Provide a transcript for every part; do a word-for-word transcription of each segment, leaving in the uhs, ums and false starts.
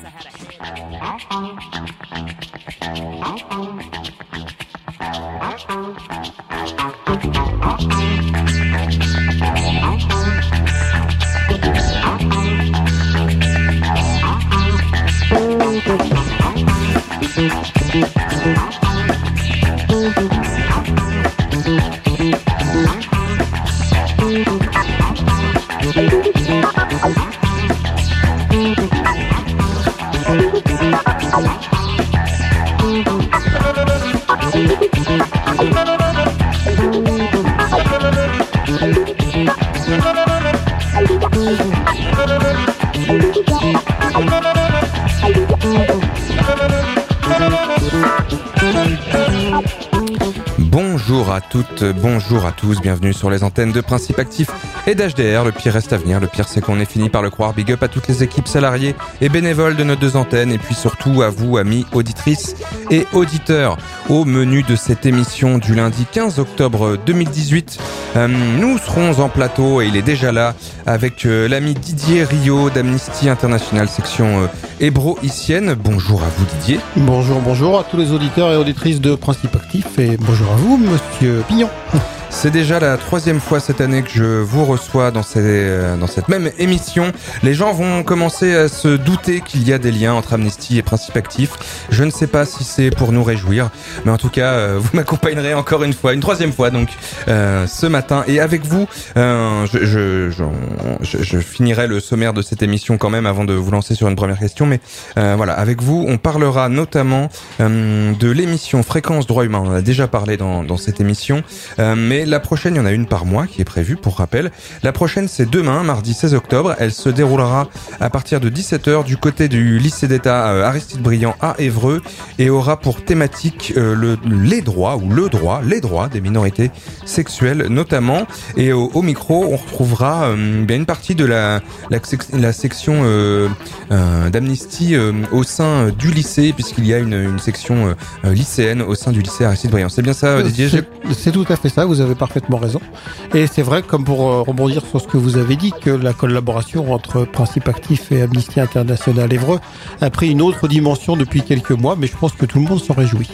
Bonjour à toutes, bonjour à tous, bienvenue sur les antennes de Principe Actif et d'H D R. Le pire reste à venir, le pire c'est qu'on est fini par le croire. Big up à toutes les équipes salariées et bénévoles de nos deux antennes, et puis surtout à vous, amis auditrices et auditeurs. Au menu de cette émission du lundi quinze octobre deux mille dix-huit, euh, nous serons en plateau, et il est déjà là, avec euh, l'ami Didier Rio d'Amnesty International section euh, hébro-icienne. Bonjour à vous Didier. Bonjour, bonjour à tous les auditeurs et auditrices de Principe Actif, et bonjour à vous Monsieur Pignon. C'est déjà la troisième fois cette année que je vous reçois dans, ces, dans cette même émission. Les gens vont commencer à se douter qu'il y a des liens entre Amnesty et Principe Actif. Je ne sais pas si c'est pour nous réjouir, mais en tout cas, vous m'accompagnerez encore une fois, une troisième fois donc euh, ce matin. Et avec vous, euh, je, je, je, je finirai le sommaire de cette émission quand même avant de vous lancer sur une première question. Mais euh, voilà, avec vous, on parlera notamment euh, de l'émission Fréquence Droit Humain. On en a déjà parlé dans, dans cette émission, euh, mais la prochaine, il y en a une par mois qui est prévue, pour rappel. La prochaine, c'est demain, mardi seize octobre. Elle se déroulera à partir de dix-sept heures du côté du lycée d'État euh, Aristide Briand à Évreux, et aura pour thématique euh, le, les droits, ou le droit, les droits des minorités sexuelles notamment. Et au, au micro, on retrouvera euh, bien une partie de la, la, la section euh, euh, d'Amnesty euh, au sein du lycée, puisqu'il y a une, une section euh, lycéenne au sein du lycée Aristide Briand. C'est bien ça, Didier? C'est, c'est tout à fait ça, vous avez parfaitement raison. Et c'est vrai, comme pour euh, rebondir sur ce que vous avez dit, que la collaboration entre Principe Actif et Amnesty International Évreux a pris une autre dimension depuis quelques mois, mais je pense que tout le monde s'en réjouit.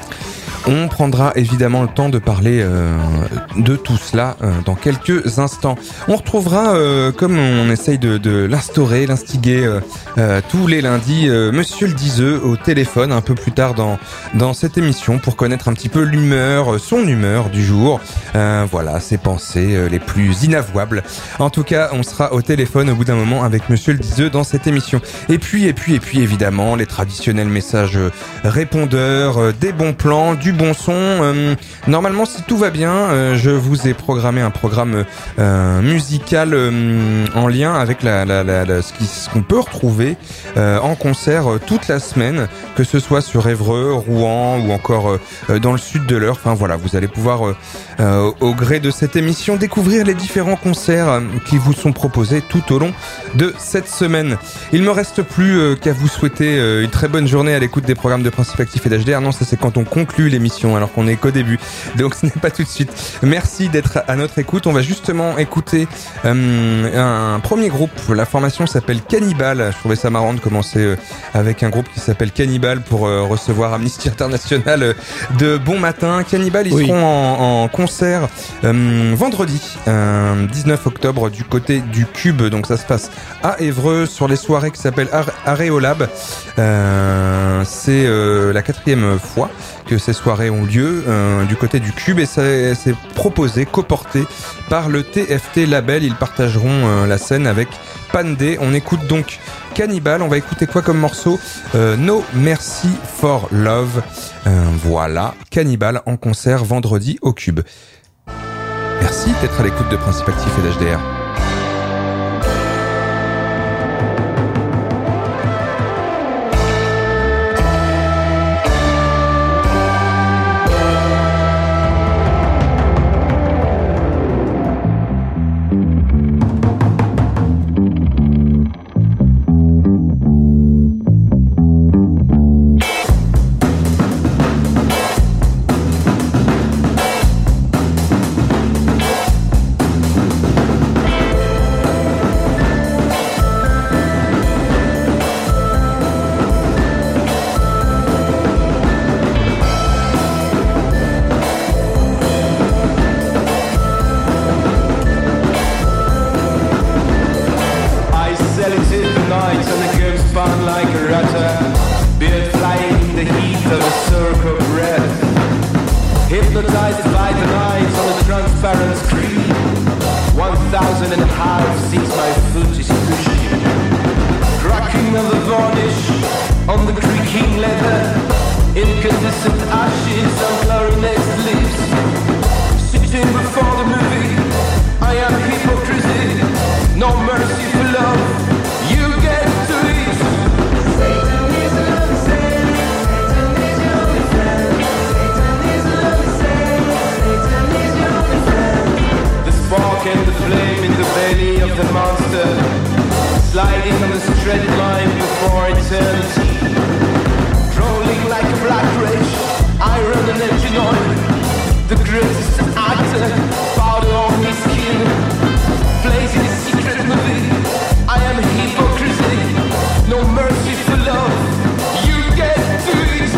On prendra évidemment le temps de parler euh, de tout cela euh, dans quelques instants. On retrouvera, euh, comme on essaye de, de l'instaurer, l'instiguer euh, euh, tous les lundis, euh, Monsieur le Diseux au téléphone un peu plus tard dans dans cette émission pour connaître un petit peu l'humeur, son humeur du jour. Euh, voilà, ses pensées euh, les plus inavouables. En tout cas, on sera au téléphone au bout d'un moment avec Monsieur le Diseux dans cette émission. Et puis, et puis, et puis, évidemment, les traditionnels messages répondeurs, euh, des bons plans, du bon son. Euh, normalement, si tout va bien, euh, je vous ai programmé un programme euh, musical euh, en lien avec la, la, la, la, ce, qui, ce qu'on peut retrouver euh, en concert euh, toute la semaine, que ce soit sur Évreux, Rouen ou encore euh, dans le sud de l'Eure. Enfin voilà, vous allez pouvoir euh, euh, au gré de cette émission découvrir les différents concerts euh, qui vous sont proposés tout au long de cette semaine. Il me reste plus euh, qu'à vous souhaiter euh, une très bonne journée à l'écoute des programmes de Principe Actif et d'H D R. Non, ça c'est quand on conclut l'émission, alors qu'on est qu'au début, donc ce n'est pas tout de suite. Merci d'être à notre écoute. On va justement écouter euh, un premier groupe. La formation s'appelle Cannibal. Je trouvais ça marrant de commencer euh, avec un groupe qui s'appelle Cannibal pour euh, recevoir Amnesty International euh, de bon matin. Cannibal, ils oui. seront en, en concert euh, vendredi euh, dix-neuf octobre du côté du Cube, donc ça se passe à Évreux sur les soirées qui s'appellent Ar- Aréolab. Euh, c'est euh, la quatrième fois que ces soirées ont lieu euh, du côté du Cube, et ça, c'est proposé, coporté par le T F T Label. Ils partageront euh, la scène avec Pandé. On écoute donc Cannibal. On va écouter quoi comme morceau? euh, No Mercy for Love. Euh, voilà, Cannibal en concert vendredi au Cube. Merci d'être à l'écoute de Principe Actif et d'H D R. Hypnotized by the lights on the transparent screen. One thousand and a half since my foot is pushing. Cracking of the varnish on the creaking leather. Incandescent ashes on clarinet's lips. Sitting before the movie, I am hypocrisy. No mercy for love, you get to it. Satan is an unsaid, Satan is your only friend. Satan is an unsaid, Satan is your only friend. The spark and the flame in the belly of the monster, sliding on the straight line before eternity. Crawling like a black wretch, iron and engine oil. The greatest actor, powder on his skin. Plays in a secret movie. I am hypocrisy. No mercy for love. You get to it.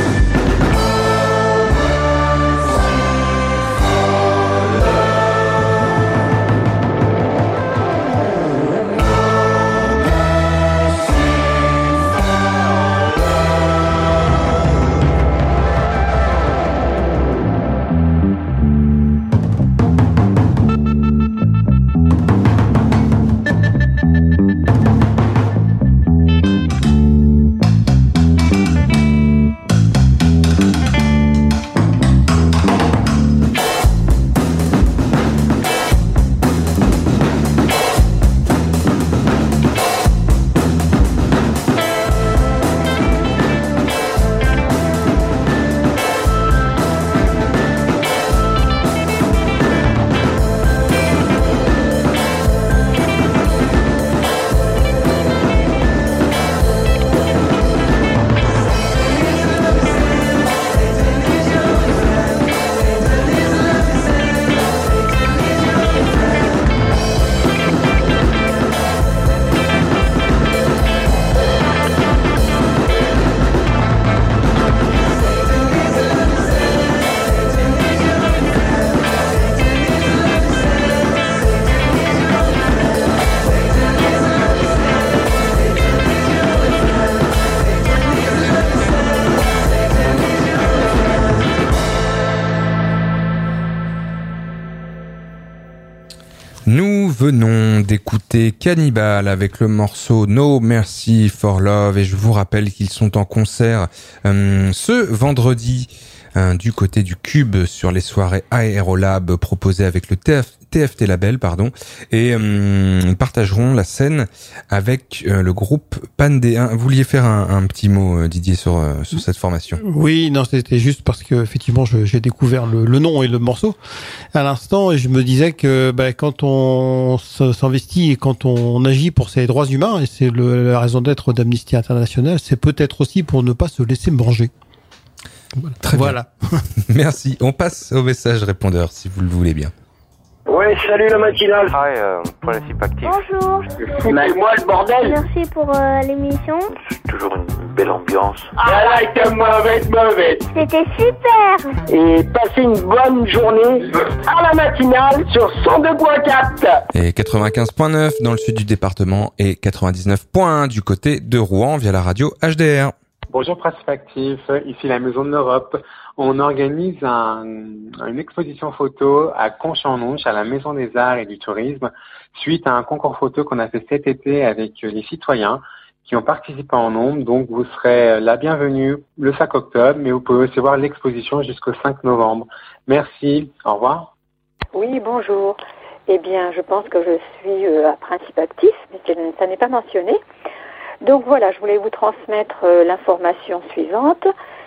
Nous venons d'écouter Cannibal avec le morceau No Mercy for Love et je vous rappelle qu'ils sont en concert euh, ce vendredi euh, du côté du Cube sur les soirées Aérolab proposées avec le T F, T F T Label pardon et euh, ils partageront la scène avec euh, le groupe Pandéen. Vous vouliez faire un, un petit mot euh, Didier sur, euh, sur cette formation? Oui, non, c'était juste parce que effectivement je, j'ai découvert le, le nom et le morceau à l'instant et je me disais que bah, quand on s'investit et quand on agit pour ses droits humains, et c'est le, la raison d'être d'Amnesty International, c'est peut-être aussi pour ne pas se laisser manger. Voilà. Très voilà. bien. Merci. On passe au message répondeur si vous le voulez bien. Ouais, salut la matinale. Hi, euh, Principe Actif. Bonjour. Mais moi le bordel. Merci pour euh, l'émission. C'est toujours une belle ambiance. Ah là, était mauvaise, mauvaise. C'était super. Et passez une bonne journée à la matinale sur cent deux point quatre. Et quatre-vingt-quinze point neuf dans le sud du département et quatre-vingt-dix-neuf point un du côté de Rouen via la radio H D R. Bonjour Principe Actif, ici la Maison de l'Europe. On organise un, une exposition photo à Conches-en-Ouche, à la Maison des Arts et du Tourisme, suite à un concours photo qu'on a fait cet été avec les citoyens qui ont participé en nombre. Donc vous serez la bienvenue le cinq octobre, mais vous pouvez aussi voir l'exposition jusqu'au cinq novembre. Merci, au revoir. Oui, bonjour. Eh bien, je pense que je suis à Principe Actif, mais ça n'est pas mentionné. Donc voilà, je voulais vous transmettre euh, l'information suivante.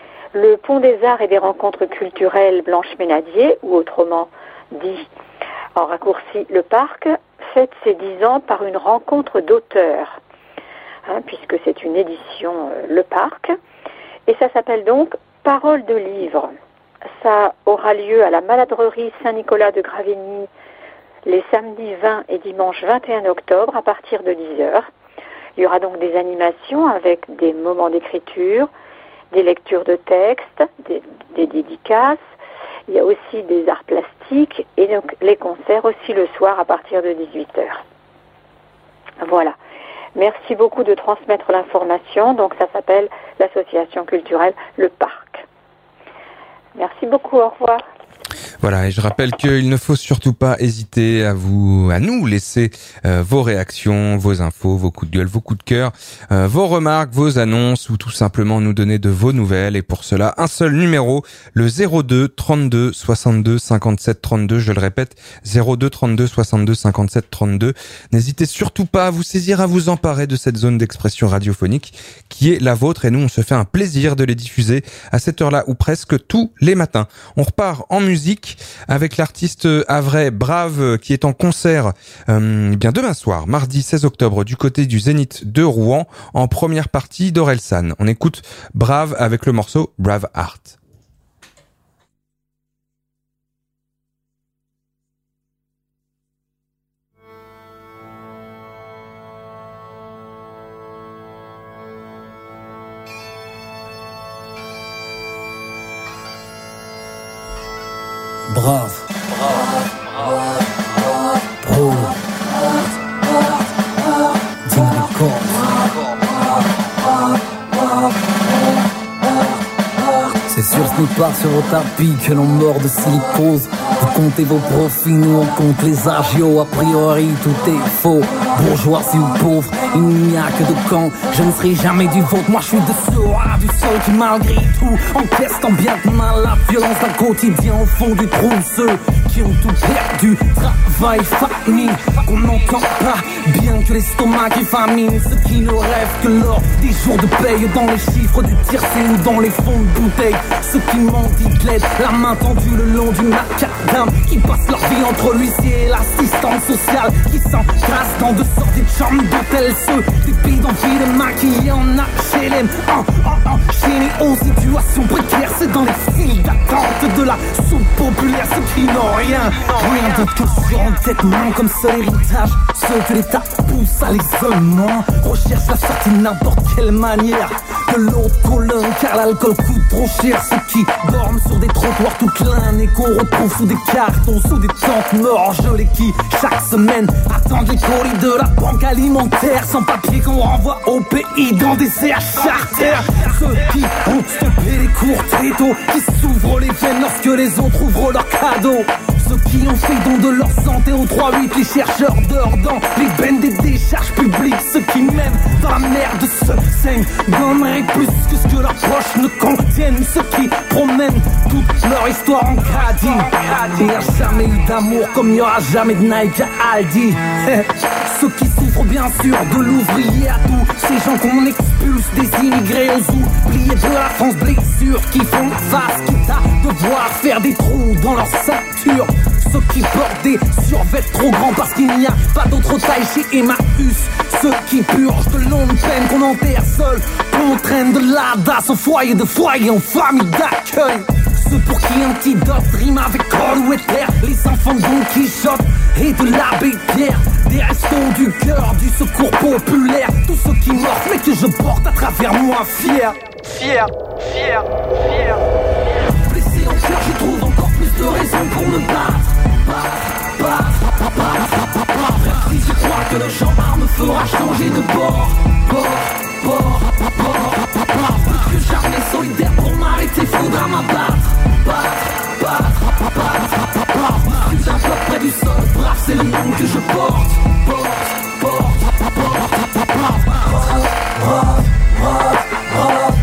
Le Pont des Arts et des Rencontres Culturelles Blanche-Ménadier, ou autrement dit en raccourci le Parc, fête ses dix ans par une rencontre d'auteurs, hein, puisque c'est une édition euh, Le Parc, et ça s'appelle donc Paroles de livres. Ça aura lieu à la Maladrerie Saint-Nicolas de Gravigny les samedis vingt et dimanche vingt et un octobre à partir de dix heures. Il y aura donc des animations avec des moments d'écriture, des lectures de textes, des, des dédicaces. Il y a aussi des arts plastiques et donc les concerts aussi le soir à partir de dix-huit heures. Voilà. Merci beaucoup de transmettre l'information. Donc ça s'appelle l'association culturelle Le Parc. Merci beaucoup. Au revoir. Voilà, et je rappelle qu'il ne faut surtout pas hésiter à vous, à nous laisser euh, vos réactions, vos infos, vos coups de gueule, vos coups de cœur, euh, vos remarques, vos annonces ou tout simplement nous donner de vos nouvelles. Et pour cela, un seul numéro, le zéro deux trente-deux soixante-deux cinquante-sept trente-deux. Je le répète, zéro deux trente-deux soixante-deux cinquante-sept trente-deux. N'hésitez surtout pas à vous saisir, à vous emparer de cette zone d'expression radiophonique qui est la vôtre. Et nous, on se fait un plaisir de les diffuser à cette heure-là ou presque tous les matins. On repart en musique avec l'artiste havrais Brave qui est en concert euh, bien demain soir, mardi seize octobre, du côté du Zénith de Rouen, en première partie d'Orelsan. On écoute Brave avec le morceau Brave Heart. Brave, Pro, Ding Records. C'est sur ce n'est pas sur vos tapis que l'on mord de silicose. Vous comptez vos profits, nous on compte les agios. A priori tout est faux, bourgeois ou pauvre, il n'y a que de camps. Je ne serai jamais du vôtre, moi je suis de ceux ah, du seul qui malgré tout encaisse tant bien que mal la violence d'un quotidien au fond du trou. Ceux qui ont tout perdu, travail, famille, qu'on n'entend pas, bien que l'estomac est famine. Ceux qui ne rêvent que lors des jours de paye, dans les chiffres du tiercé ou dans les fonds de bouteille. Ceux qui mendient de l'aide, la main tendue le long du macadam, qui passent leur vie entre l'huissier et l'assistante sociale, qui s'encrassent dans de sorties de chambres d'hôtel. Ceux des bidonvilles de maquillés en H L M, en, en, enchaînés aux situations précaires. C'est dans les files d'attente de la soupe populaire. Ceux qui n'ont rien, rien d'autre que sur entêtement comme seul héritage. Ceux que l'État pousse à l'isolement, recherchent la sortie de n'importe quelle manière. De l'autre colonne car l'alcool coûte trop cher. Ceux qui dorment sur des trottoirs toute l'année, qu'on retrouve sous des cartons, sous des tentes morgelées, qui chaque semaine attendent les colis de la banque alimentaire, sans papier qu'on renvoie au pays dans des C H charters. Ceux qui ont stoppé les cours très tôt, qui s'ouvrent les veines lorsque les autres ouvrent leurs cadeaux. Ceux qui ont fait don de leur santé au trois huit, les chercheurs d'or dans les bennes des décharges publiques. Ceux qui même dans la merde se saignent, gommeraient plus que ce que leurs poches ne contiennent. Ceux qui promènent toute leur histoire en caddie. Il n'y a jamais eu d'amour comme il n'y aura jamais de Nike à Aldi. Ceux qui souffrent bien sûr de l'ouvrier à tout, ces gens qu'on expulse des immigrés aux oubliés de la France, blessures qui font face, quitte à devoir faire des trous dans leur ceinture. Ceux qui portent des survêtements trop grands parce qu'il n'y a pas d'autre taille chez Emmaüs. Ceux qui purgent de longues peines qu'on enterre seul, qu'on traîne de l'adasse au foyer de foyer en famille d'accueil. Ceux pour qui antidote rime avec col ou éther, les enfants de Don Quichotte et de l'abbé Pierre, des restos du cœur, du secours populaire. Tous ceux qui meurent mais que je porte à travers moi fier. Fier, fier, fier. Blessé au cœur, j'y trouve encore plus de raisons pour me battre. Battre, battre, battre, battre. Si je crois que le gendarme me fera changer de bord. Bord, bord, bord, bord. Plus que jamais solidaire pour m'arrêter, faudra m'abattre. Battre, battre, battre, battre. Plus un peu près du sol, brave, c'est le nom que je porte. Porte, porte, porte, porte. Brave, brave, brave, brave.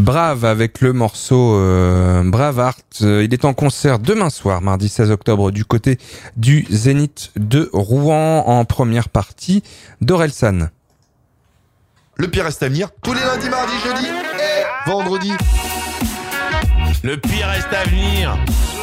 Brave avec le morceau euh, Braveheart. Il est en concert demain soir, mardi seize octobre, du côté du Zénith de Rouen, en première partie d'Orelsan. Le pire reste à venir tous les lundis, mardis, jeudis et vendredis. Le pire reste à venir.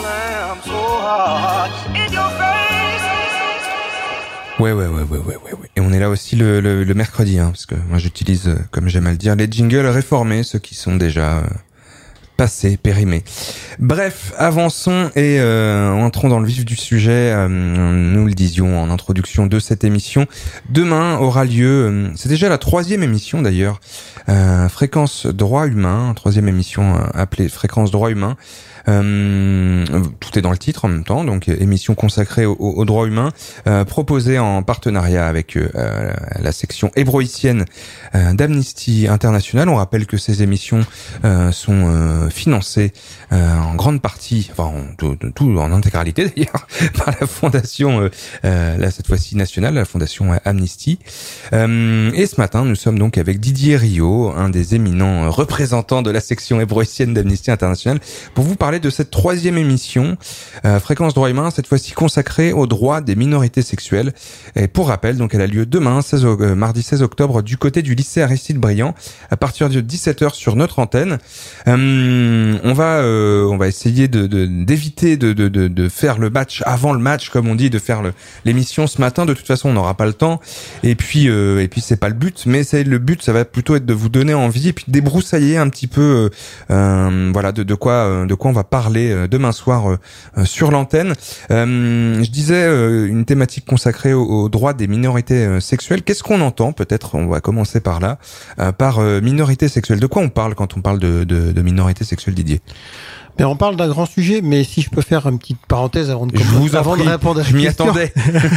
Ouais, ouais, ouais, ouais, ouais, ouais, ouais. Et on est là aussi le, le, le mercredi, hein, parce que moi j'utilise, euh, comme j'aime à le dire, les jingles réformés, ceux qui sont déjà euh, passés, périmés. Bref, avançons et euh, entrons dans le vif du sujet. Euh, nous le disions en introduction de cette émission. Demain aura lieu, euh, c'est déjà la troisième émission d'ailleurs, euh, Fréquence Droit Humain, troisième émission euh, appelée Fréquence Droit Humain. Euh, tout est dans le titre en même temps, donc émission consacrée aux au, au droits humains, euh, proposée en partenariat avec euh, la section hébroïcienne euh, d'Amnesty International. On rappelle que ces émissions euh, sont euh, financées euh, en grande partie, enfin en, tout, tout en intégralité d'ailleurs, par la fondation, euh, euh, là cette fois-ci nationale, la fondation Amnesty. Euh, et ce matin, nous sommes donc avec Didier Rio, un des éminents représentants de la section hébroïcienne d'Amnesty International, pour vous parler de cette troisième émission, euh, Fréquence Droit Humain, cette fois-ci consacrée aux droits des minorités sexuelles. Et pour rappel, donc elle a lieu demain, seize, euh, mardi seize octobre, du côté du lycée Aristide Briand, à partir de dix-sept heures sur notre antenne. Euh, on va, euh, on va essayer de, de d'éviter de, de, de, de faire le match avant le match, comme on dit, de faire le, l'émission ce matin. De toute façon, on n'aura pas le temps. Et puis, euh, et puis c'est pas le but, mais c'est le but, ça va plutôt être de vous donner envie et puis de débroussailler un petit peu, euh, euh, voilà, de, de quoi, de quoi on va parler demain soir euh, sur l'antenne. Euh, je disais euh, une thématique consacrée aux, aux droits des minorités euh, sexuelles. Qu'est-ce qu'on entend? Peut-être on va commencer par là, euh, par euh, minorité sexuelle. De quoi on parle quand on parle de, de, de minorité sexuelle, Didier? Mais on parle d'un grand sujet, mais si je peux faire une petite parenthèse avant de, je vous avant de répondre à je m'y attendais.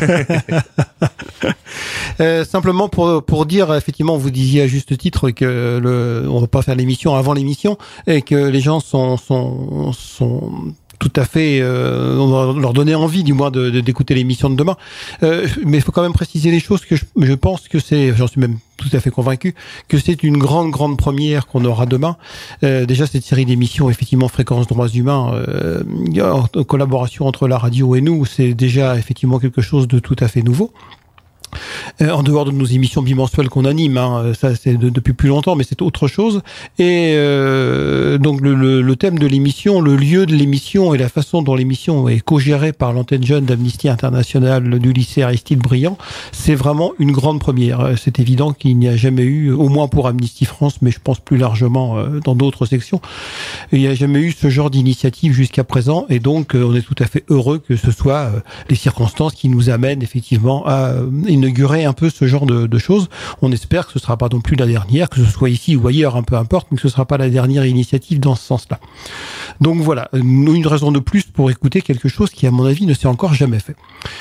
euh, simplement pour pour dire, effectivement, vous disiez à juste titre que le, on va pas faire l'émission avant l'émission et que les gens sont sont sont tout à fait, euh, on va leur donner envie du moins de, de d'écouter l'émission de demain. Euh, mais il faut quand même préciser les choses que je, je pense que c'est, j'en suis même tout à fait convaincu, que c'est une grande, grande première qu'on aura demain. Euh, déjà, cette série d'émissions, effectivement, Fréquence Droits Humains, euh, en collaboration entre la radio et nous, c'est déjà effectivement quelque chose de tout à fait nouveau. Euh, en dehors de nos émissions bimensuelles qu'on anime, hein, ça c'est de, depuis plus longtemps, mais c'est autre chose. Et euh, donc le, le, le thème de l'émission, le lieu de l'émission et la façon dont l'émission est co-gérée par l'antenne jeune d'Amnesty International du lycée Aristide Briand, c'est vraiment une grande première. C'est évident qu'il n'y a jamais eu, au moins pour Amnesty France, mais je pense plus largement euh, dans d'autres sections, il n'y a jamais eu ce genre d'initiative jusqu'à présent. Et donc euh, on est tout à fait heureux que ce soit euh, les circonstances qui nous amènent effectivement à euh, inaugurer un peu ce genre de, de choses. On espère que ce sera pas non plus la dernière, que ce soit ici ou ailleurs, un peu importe, mais que ce sera pas la dernière initiative dans ce sens-là. Donc voilà, une raison de plus pour écouter quelque chose qui, à mon avis, ne s'est encore jamais fait.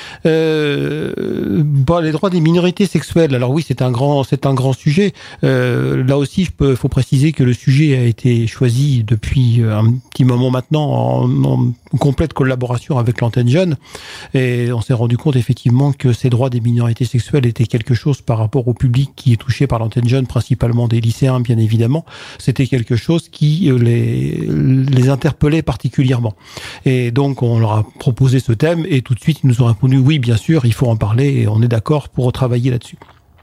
Euh, bon, les droits des minorités sexuelles. Alors oui, c'est un grand, c'est un grand sujet. Euh, là aussi, je peux, faut préciser que le sujet a été choisi depuis un petit moment maintenant en, en complète collaboration avec l'antenne jeune, et on s'est rendu compte effectivement que ces droits des minorités sexuelles étaient quelque chose par rapport au public qui est touché par l'antenne jeune, principalement des lycéens, bien évidemment. C'était quelque chose qui les, les interpellait particulièrement. Et donc, on leur a proposé ce thème, et tout de suite, ils nous ont répondu oui, bien sûr, il faut en parler, et on est d'accord pour travailler là-dessus.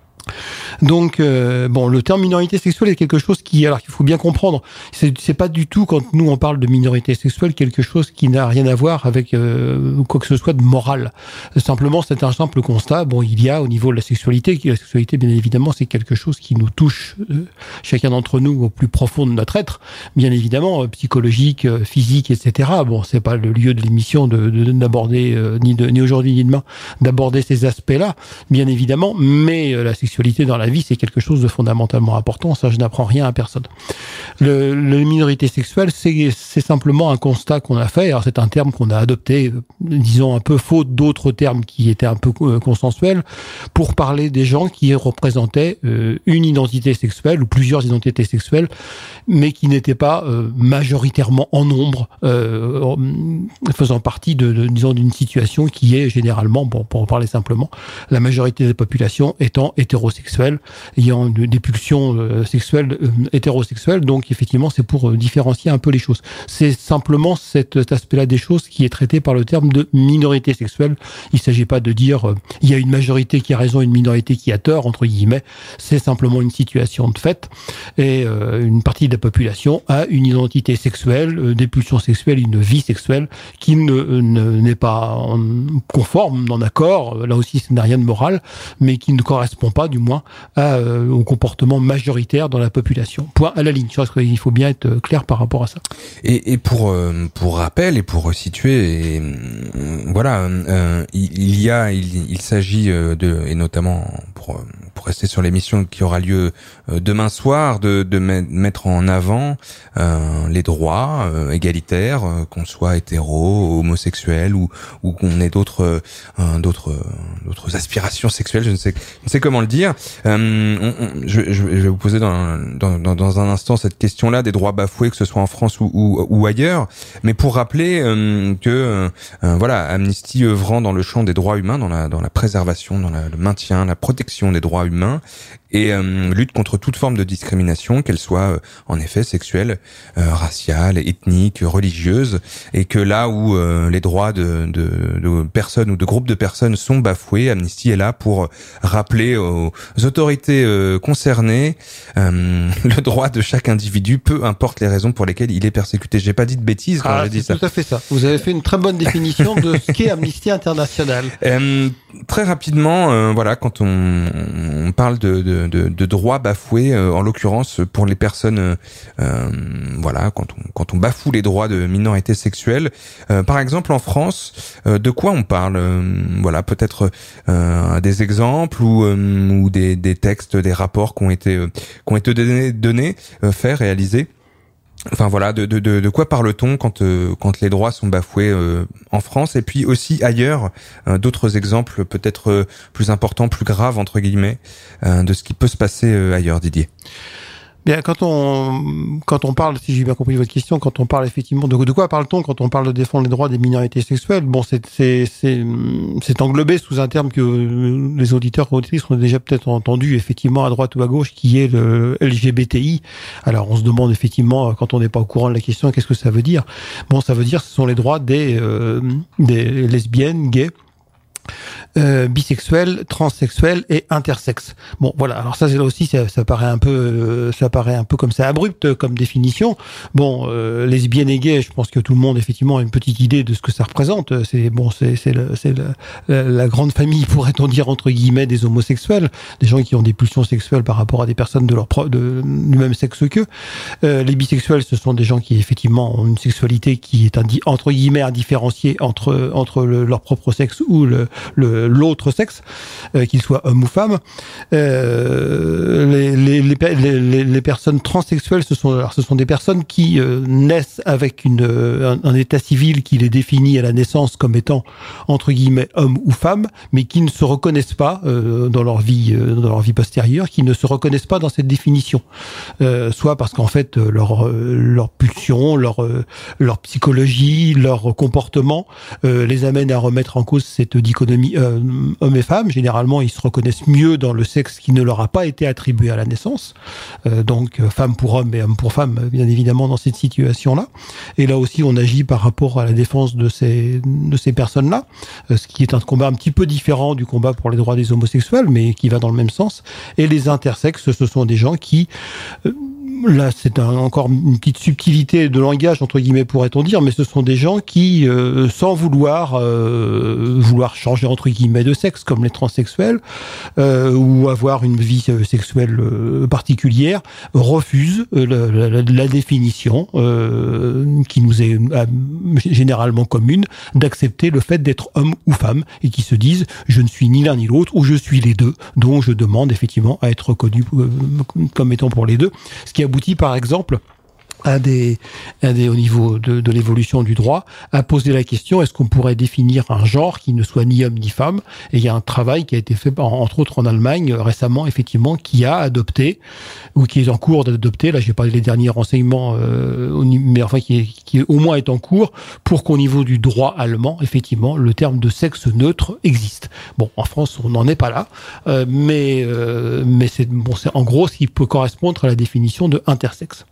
Donc euh, bon, le terme minorité sexuelle est quelque chose qui, alors qu'il faut bien comprendre, c'est, c'est pas du tout, quand nous on parle de minorité sexuelle, quelque chose qui n'a rien à voir avec euh, quoi que ce soit de moral. Simplement, c'est un simple constat. Bon, il y a au niveau de la sexualité, la sexualité bien évidemment c'est quelque chose qui nous touche euh, chacun d'entre nous au plus profond de notre être, bien évidemment, euh, psychologique, euh, physique, et cetera. Bon, c'est pas le lieu de l'émission de, de, d'aborder euh, ni de ni aujourd'hui ni demain d'aborder ces aspects-là, bien évidemment, mais euh, la sexualité dans la vie, c'est quelque chose de fondamentalement important. Ça, je n'apprends rien à personne. Le, le minorité sexuelle, c'est, c'est simplement un constat qu'on a fait. Alors, c'est un terme qu'on a adopté, disons, un peu faute d'autres termes qui étaient un peu consensuels, pour parler des gens qui représentaient euh, une identité sexuelle ou plusieurs identités sexuelles, mais qui n'étaient pas euh, majoritairement en nombre, euh, faisant partie de, de, disons, d'une situation qui est généralement, bon, pour en parler simplement, la majorité des populations étant hétérosexuelles, bisexuels ayant des pulsions euh, sexuelles euh, hétérosexuelles. Donc effectivement, c'est pour euh, différencier un peu les choses. C'est simplement cet, cet aspect-là des choses qui est traité par le terme de minorité sexuelle. Il ne s'agit pas de dire euh, il y a une majorité qui a raison, une minorité qui a tort, entre guillemets. C'est simplement une situation de fait. Et euh, une partie de la population a une identité sexuelle, euh, des pulsions sexuelles, une vie sexuelle qui ne, ne n'est pas en, conforme, en accord. Là aussi, ce n'est rien de moral, mais qui ne correspond pas, du moins, à, euh, au comportement majoritaire dans la population. Point à la ligne. Je pense qu'il faut bien être clair par rapport à ça. Et, et pour euh, pour rappel et pour resituer, et, voilà, euh, il, il y a, il, il s'agit de, et notamment pour pour rester sur l'émission qui aura lieu demain soir, de, de mettre en avant euh, les droits euh, égalitaires, euh, qu'on soit hétéro, homosexuel ou ou qu'on ait d'autres euh, d'autres d'autres aspirations sexuelles, je ne sais je ne sais comment le dire. Euh, on, on, je, je vais vous poser dans, dans dans dans un instant cette question-là des droits bafoués, que ce soit en France ou ou, ou ailleurs, mais pour rappeler euh, que euh, voilà, Amnesty œuvrant dans le champ des droits humains, dans la dans la préservation, dans la, le maintien, la protection des droits humains, et euh, lutte contre toute forme de discrimination, qu'elle soit euh, en effet sexuelle, euh, raciale, ethnique, religieuse, et que là où euh, les droits de, de, de personnes ou de groupes de personnes sont bafoués, Amnesty est là pour rappeler aux autorités euh, concernées euh, le droit de chaque individu, peu importe les raisons pour lesquelles il est persécuté. J'ai pas dit de bêtises quand ah, j'ai dit ça. C'est tout à fait ça. Vous avez fait une très bonne définition de ce qu'est Amnesty International. Euh, très rapidement, euh, voilà, quand on, on parle de, de De, de droits bafoués, euh, en l'occurrence pour les personnes, euh, euh, voilà, quand on quand on bafoue les droits de minorités sexuelles, euh, par exemple en France, euh, de quoi on parle, euh, voilà, peut-être euh, des exemples ou euh, ou des des textes, des rapports qui ont été euh, qui ont été donnés, donnés euh, faits, réalisés. Enfin voilà, de, de, de, de quoi parle-t-on quand, euh, quand les droits sont bafoués euh, en France et puis aussi ailleurs, euh, d'autres exemples peut-être euh, plus importants, plus graves entre guillemets, euh, de ce qui peut se passer euh, ailleurs, Didier. Bien, quand on quand on parle, si j'ai bien compris votre question, quand on parle effectivement de, de quoi parle-t-on quand on parle de défendre les droits des minorités sexuelles? Bon, c'est c'est c'est c'est englobé sous un terme que les auditeurs et auditrices ont déjà peut-être entendu effectivement à droite ou à gauche, qui est le L G B T I. Alors, on se demande effectivement quand on n'est pas au courant de la question, qu'est-ce que ça veut dire? Bon, ça veut dire que ce sont les droits des euh, des lesbiennes, gays, Euh, bisexuels, transsexuels et intersexes. Bon, voilà. Alors ça, c'est là aussi, ça, ça paraît un peu, euh, ça paraît un peu comme ça abrupt comme définition. Bon, euh, lesbiennes et gays, je pense que tout le monde effectivement a une petite idée de ce que ça représente. C'est bon, c'est c'est le, c'est le, la, la grande famille, pourrait-on dire entre guillemets, des homosexuels, des gens qui ont des pulsions sexuelles par rapport à des personnes de leur pro, de, du même sexe qu'eux. Euh, les bisexuels, ce sont des gens qui effectivement ont une sexualité qui est indi, entre guillemets indifférenciée entre entre le, leur propre sexe ou le le l'autre sexe, euh, qu'il soit homme ou femme. Euh, les, les, les, les, les personnes transsexuelles, ce sont, alors ce sont des personnes qui euh, naissent avec une, un, un état civil qui les définit à la naissance comme étant, entre guillemets, homme ou femme, mais qui ne se reconnaissent pas euh, dans leur vie, euh, dans leur vie postérieure, qui ne se reconnaissent pas dans cette définition. Euh, soit parce qu'en fait, leur, leur pulsion, leur, leur psychologie, leur comportement euh, les amène à remettre en cause cette dichotomie euh, hommes et femmes. Généralement, ils se reconnaissent mieux dans le sexe qui ne leur a pas été attribué à la naissance. Euh, donc, femme pour homme et homme pour femme, bien évidemment, dans cette situation-là. Et là aussi, on agit par rapport à la défense de ces, de ces personnes-là, euh, ce qui est un combat un petit peu différent du combat pour les droits des homosexuels, mais qui va dans le même sens. Et les intersexes, ce sont des gens qui... Euh, Là, c'est un, encore une petite subtilité de langage, entre guillemets, pourrait-on dire, mais ce sont des gens qui, euh, sans vouloir euh, vouloir changer, entre guillemets, de sexe, comme les transsexuels, euh, ou avoir une vie sexuelle euh, particulière, refusent euh, la, la, la définition euh, qui nous est euh, généralement commune, d'accepter le fait d'être homme ou femme, et qui se disent « je ne suis ni l'un ni l'autre » ou « je suis les deux », donc je demande effectivement à être reconnu euh, comme étant pour les deux, ce qui aboutit par exemple un des, un des, au niveau de, de l'évolution du droit, a posé la question, est-ce qu'on pourrait définir un genre qui ne soit ni homme ni femme? Et il y a un travail qui a été fait, entre autres en Allemagne, récemment, effectivement, qui a adopté, ou qui est en cours d'adopter, là j'ai pas les derniers renseignements, euh, mais enfin qui, est, qui est, au moins est en cours, pour qu'au niveau du droit allemand, effectivement, le terme de sexe neutre existe. Bon, en France, on n'en est pas là, euh, mais, euh, mais c'est, bon, c'est en gros ce qui peut correspondre à la définition de intersexe.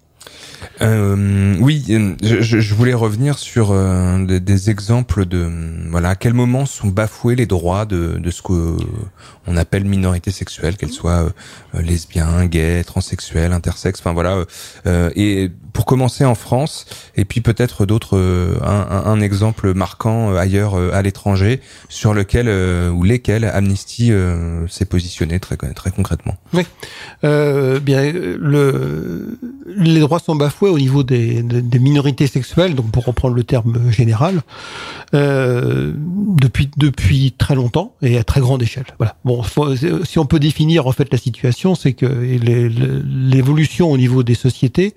Euh, oui, je, je voulais revenir sur euh, des, des exemples de voilà à quel moment sont bafoués les droits de, de ce que on appelle minorité sexuelle, qu'elles soient euh, lesbiens, gays, transsexuels, intersexes, enfin voilà. Euh, et pour commencer en France, et puis peut-être d'autres, euh, un, un, un exemple marquant ailleurs euh, à l'étranger sur lequel euh, ou lesquels Amnesty euh, s'est positionné très très concrètement. Oui, euh, bien le les droits sont bafoués au niveau des, des, des minorités sexuelles, donc pour reprendre le terme général, euh, depuis depuis très longtemps et à très grande échelle. Voilà. Bon, faut, si on peut définir en fait la situation, c'est que les, l'évolution au niveau des sociétés,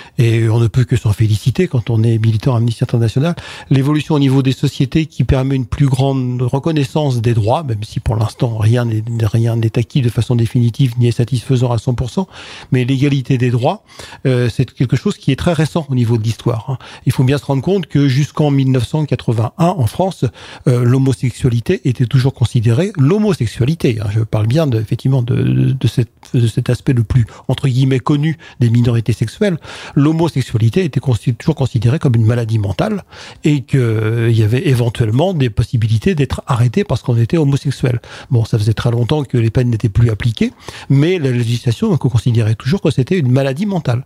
et on ne peut que s'en féliciter quand on est militant Amnesty International, l'évolution au niveau des sociétés qui permet une plus grande reconnaissance des droits, même si pour l'instant rien n'est rien n'est acquis de façon définitive ni est satisfaisant à cent pour cent, mais l'égalité des droits, euh, c'est quelque chose qui est très récent au niveau de l'histoire. Hein. Il faut bien se rendre compte que jusqu'en mille neuf cent quatre-vingt-un, en France, euh, l'homosexualité était toujours considérée l'homosexualité. Hein. Je parle bien de, effectivement de, de, de, cette, de cet aspect le plus entre guillemets connu des minorités sexuelles. L'homosexualité était toujours considérée comme une maladie mentale et qu'il euh, y avait éventuellement des possibilités d'être arrêté parce qu'on était homosexuel. Bon, ça faisait très longtemps que les peines n'étaient plus appliquées, mais la législation considérait toujours que c'était une maladie mentale.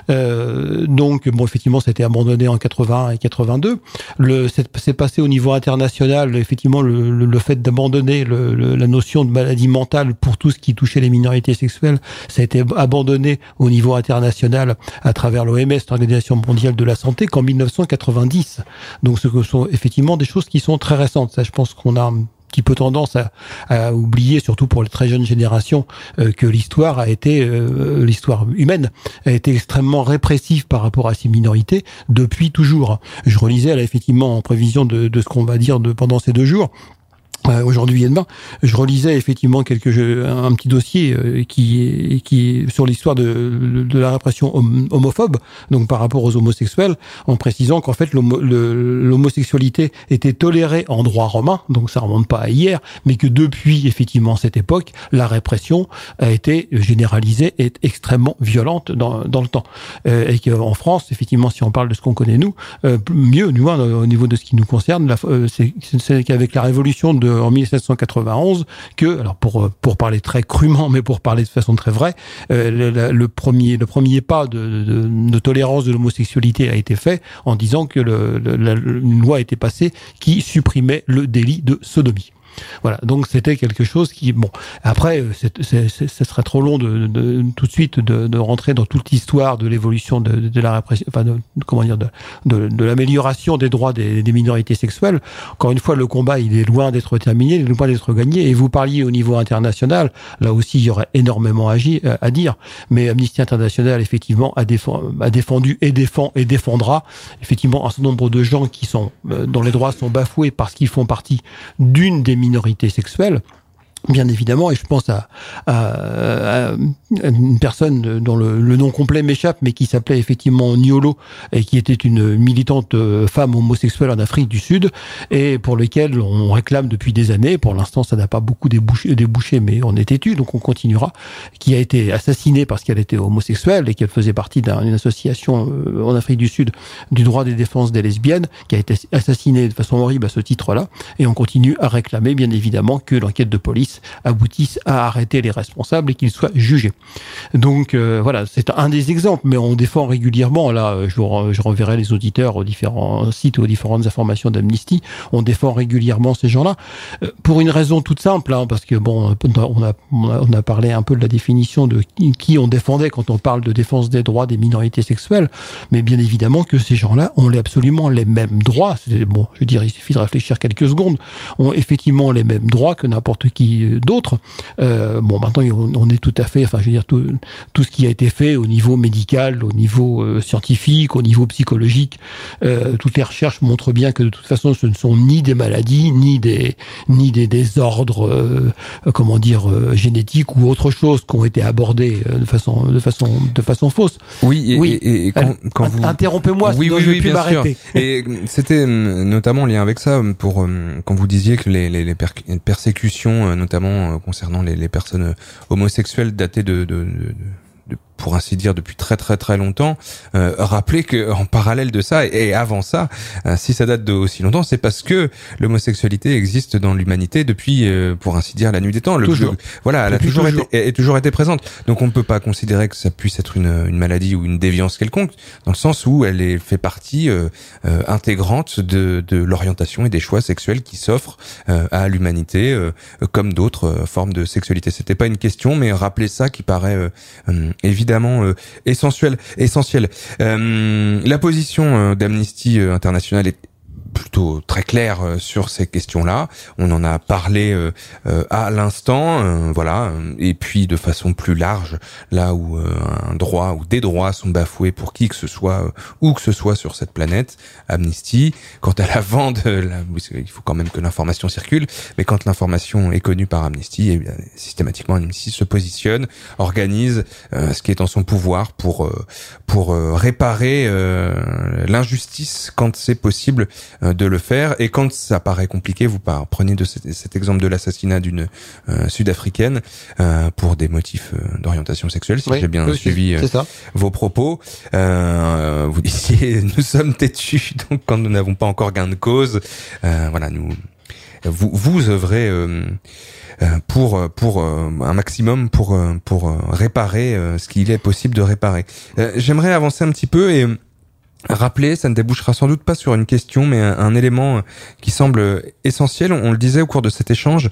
Euh, donc, bon, effectivement, c'était abandonné en quatre-vingt-un et quatre-vingt-deux. Le, c'est, c'est passé au niveau international, effectivement, le, le, le fait d'abandonner le, le, la notion de maladie mentale pour tout ce qui touchait les minorités sexuelles, ça a été abandonné au niveau international à travers l'O M S, l'Organisation mondiale de la santé, qu'en mille neuf cent quatre-vingt-dix. Donc, ce sont effectivement des choses qui sont très récentes. Ça, je pense qu'on a un petit peu tendance à, à oublier, surtout pour les très jeunes générations, euh, que l'histoire a été, euh, l'histoire humaine a été extrêmement répressive par rapport à ces minorités depuis toujours. Je relisais là effectivement en prévision de, de ce qu'on va dire de pendant ces deux jours. Euh, aujourd'hui et demain, je relisais effectivement quelques un, un petit dossier euh, qui qui sur l'histoire de, de la répression hom- homophobe, donc par rapport aux homosexuels, en précisant qu'en fait l'homo, le, l'homosexualité était tolérée en droit romain, donc ça remonte pas à hier, mais que depuis effectivement cette époque, la répression a été généralisée et extrêmement violente dans dans le temps, euh, et qu'en France, effectivement, si on parle de ce qu'on connaît nous, euh, mieux du moins au niveau de ce qui nous concerne, la, euh, c'est, c'est qu'avec la révolution de en mille sept cent quatre-vingt-onze, que, alors pour pour parler très crûment, mais pour parler de façon très vraie, euh, le, le premier le premier pas de, de, de tolérance de l'homosexualité a été fait en disant que le, le, la, une loi a été passée qui supprimait le délit de sodomie. Voilà, donc c'était quelque chose qui, bon, après, c'est, c'est, c'est, ce serait trop long de, de, de tout de suite de, de rentrer dans toute l'histoire de l'évolution de, de la répression, enfin, de, comment dire, de, de, de l'amélioration des droits des, des minorités sexuelles. Encore une fois, le combat, il est loin d'être terminé, il est loin d'être gagné. Et vous parliez au niveau international, là aussi, il y aurait énormément à, à dire. Mais Amnesty International, effectivement, a, défend, a défendu et défend et défendra effectivement un certain nombre de gens qui sont dont les droits sont bafoués parce qu'ils font partie d'une des minorités sexuelles, bien évidemment, et je pense à, à, à une personne dont le, le nom complet m'échappe, mais qui s'appelait effectivement Niolo, et qui était une militante femme homosexuelle en Afrique du Sud, et pour lequel on réclame depuis des années, pour l'instant ça n'a pas beaucoup débouché, débouché, mais on est têtu, donc on continuera, qui a été assassinée parce qu'elle était homosexuelle, et qu'elle faisait partie d'une association en Afrique du Sud du droit des défenses des lesbiennes, qui a été assassinée de façon horrible à ce titre-là, et on continue à réclamer, bien évidemment, que l'enquête de police aboutissent à arrêter les responsables et qu'ils soient jugés. Donc euh, voilà, c'est un des exemples, mais on défend régulièrement, là je, je renverrai les auditeurs aux différents sites, aux différentes informations d'Amnesty, on défend régulièrement ces gens-là, euh, pour une raison toute simple, hein, parce que bon, on a, on a, on a parlé un peu de la définition de qui on défendait quand on parle de défense des droits des minorités sexuelles, mais bien évidemment que ces gens-là ont absolument les mêmes droits, c'est, bon, je veux dire, il suffit de réfléchir quelques secondes, ont effectivement les mêmes droits que n'importe qui puis d'autres. Euh, bon, maintenant, on, on est tout à fait, enfin, je veux dire, tout, tout ce qui a été fait au niveau médical, au niveau euh, scientifique, au niveau psychologique, euh, toutes les recherches montrent bien que de toute façon, ce ne sont ni des maladies, ni des, ni des désordres, euh, comment dire, euh, génétiques ou autre chose qui ont été abordés euh, de façon, de façon, de façon fausse. Oui, et, oui. et, et quand, quand vous interrompez-moi, oui, sinon oui, je ne oui, vais plus bien sûr. m'arrêter. Et c'était notamment en lien avec ça pour quand vous disiez que les, les, les persécutions, notamment concernant les, les personnes homosexuelles, dataient de, de, de, de pour ainsi dire depuis très très très longtemps. Euh, rappelez que en parallèle de ça et avant ça, euh, si ça date de aussi longtemps, c'est parce que l'homosexualité existe dans l'humanité depuis, euh, pour ainsi dire, la nuit des temps. Le, toujours. Le, voilà, elle a toujours, toujours. été, est toujours été présente. Donc on ne peut pas considérer que ça puisse être une, une maladie ou une déviance quelconque, dans le sens où elle est, fait partie euh, euh, intégrante de, de l'orientation et des choix sexuels qui s'offrent euh, à l'humanité, euh, comme d'autres euh, formes de sexualité. C'était pas une question, mais rappeler ça qui paraît euh, euh, évidemment Euh, essentiel. essentiel. Euh, la position euh, d'Amnesty International est plutôt très clair euh, sur ces questions-là. On en a parlé euh, euh, à l'instant, euh, voilà, et puis de façon plus large, là où euh, un droit ou des droits sont bafoués pour qui que ce soit, euh, où que ce soit sur cette planète, Amnesty, quant à la vente, euh, la, il faut quand même que l'information circule, mais quand l'information est connue par Amnesty, eh bien, systématiquement Amnesty se positionne, organise euh, ce qui est en son pouvoir pour euh, pour euh, réparer euh, l'injustice quand c'est possible de le faire, et quand ça paraît compliqué, vous prenez de cet, cet exemple de l'assassinat d'une euh, Sud-Africaine euh, pour des motifs euh, d'orientation sexuelle, si oui, j'ai bien oui, suivi euh, vos propos. Euh, vous disiez, nous sommes têtus, donc quand nous n'avons pas encore gain de cause, euh, voilà, nous, vous, vous œuvrez euh, pour pour un maximum pour pour réparer ce qu'il est possible de réparer. Euh, j'aimerais avancer un petit peu et rappeler, ça ne débouchera sans doute pas sur une question, mais un, un élément qui semble essentiel. On, on le disait au cours de cet échange,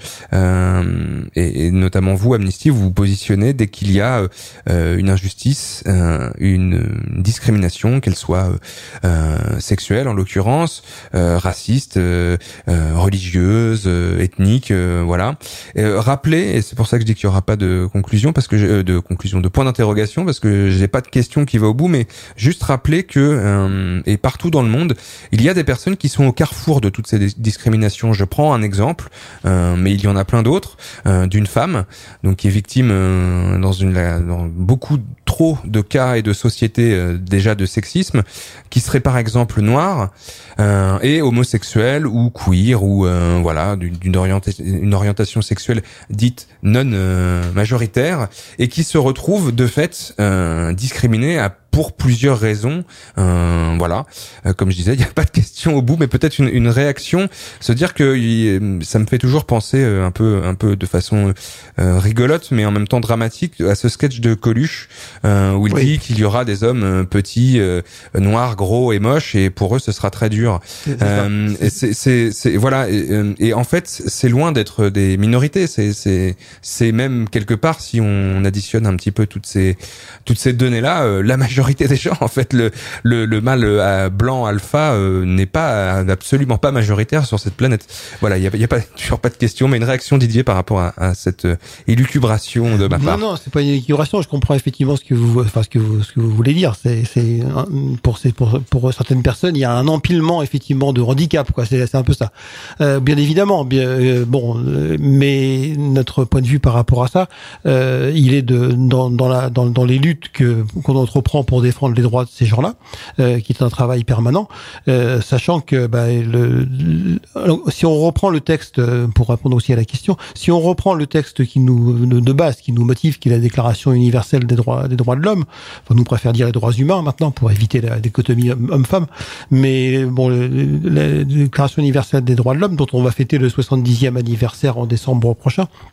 euh, et, et notamment vous, Amnesty, vous vous positionnez dès qu'il y a euh, une injustice, euh, une, une discrimination, qu'elle soit euh, sexuelle en l'occurrence, euh, raciste, euh, euh, religieuse, euh, ethnique, euh, voilà. Euh, rappelez, et c'est pour ça que je dis qu'il n'y aura pas de conclusion, parce que euh, de conclusion, de point d'interrogation, parce que j'ai pas de question qui va au bout, mais juste rappeler que euh, et partout dans le monde, il y a des personnes qui sont au carrefour de toutes ces discriminations. Je prends un exemple, euh, mais il y en a plein d'autres, euh, d'une femme donc qui est victime euh, dans une dans beaucoup trop de cas et de sociétés euh, déjà de sexisme, qui serait par exemple noire euh, et homosexuelle ou queer ou euh, voilà d'une, d'une orientation, une orientation sexuelle dite non euh, majoritaire, et qui se retrouve de fait euh, discriminée à pour plusieurs raisons, euh, voilà. Euh, comme je disais, il n'y a pas de question au bout, mais peut-être une, une réaction. Se dire que il, ça me fait toujours penser euh, un peu, un peu de façon euh, rigolote, mais en même temps dramatique, à ce sketch de Coluche euh, où il oui. dit qu'il y aura des hommes euh, petits, euh, noirs, gros et moches, et pour eux ce sera très dur. C'est, euh, et c'est, c'est, c'est voilà. Et, et en fait, c'est loin d'être des minorités. C'est, c'est, c'est même quelque part, si on additionne un petit peu toutes ces, toutes ces données-là, euh, la majorité des gens, en fait, le le, le mâle euh, blanc alpha euh, n'est pas absolument pas majoritaire sur cette planète. Voilà, il y a, y a pas toujours pas de question, mais une réaction, Didier, par rapport à, à cette euh, élucubration de ma part. Non, non, c'est pas une élucubration. Je comprends effectivement ce que vous, enfin ce que vous, ce que vous voulez dire. C'est, c'est pour ces, pour pour certaines personnes, il y a un empilement effectivement de handicap, quoi. C'est, c'est un peu ça. Euh, bien évidemment, bien euh, bon, euh, mais notre point de vue par rapport à ça, euh, il est de dans dans la dans dans les luttes que qu'on entreprend pour défendre les droits de ces gens-là, euh, qui est un travail permanent, euh, sachant que bah, le, le, si on reprend le texte, pour répondre aussi à la question, si on reprend le texte qui nous de, de base, qui nous motive, qui est la Déclaration universelle des droits des droits de l'homme, enfin nous préfère dire les droits humains maintenant pour éviter la dichotomie homme-femme, mais bon, le, la Déclaration universelle des droits de l'homme dont on va fêter le soixante-dixième anniversaire en décembre prochain.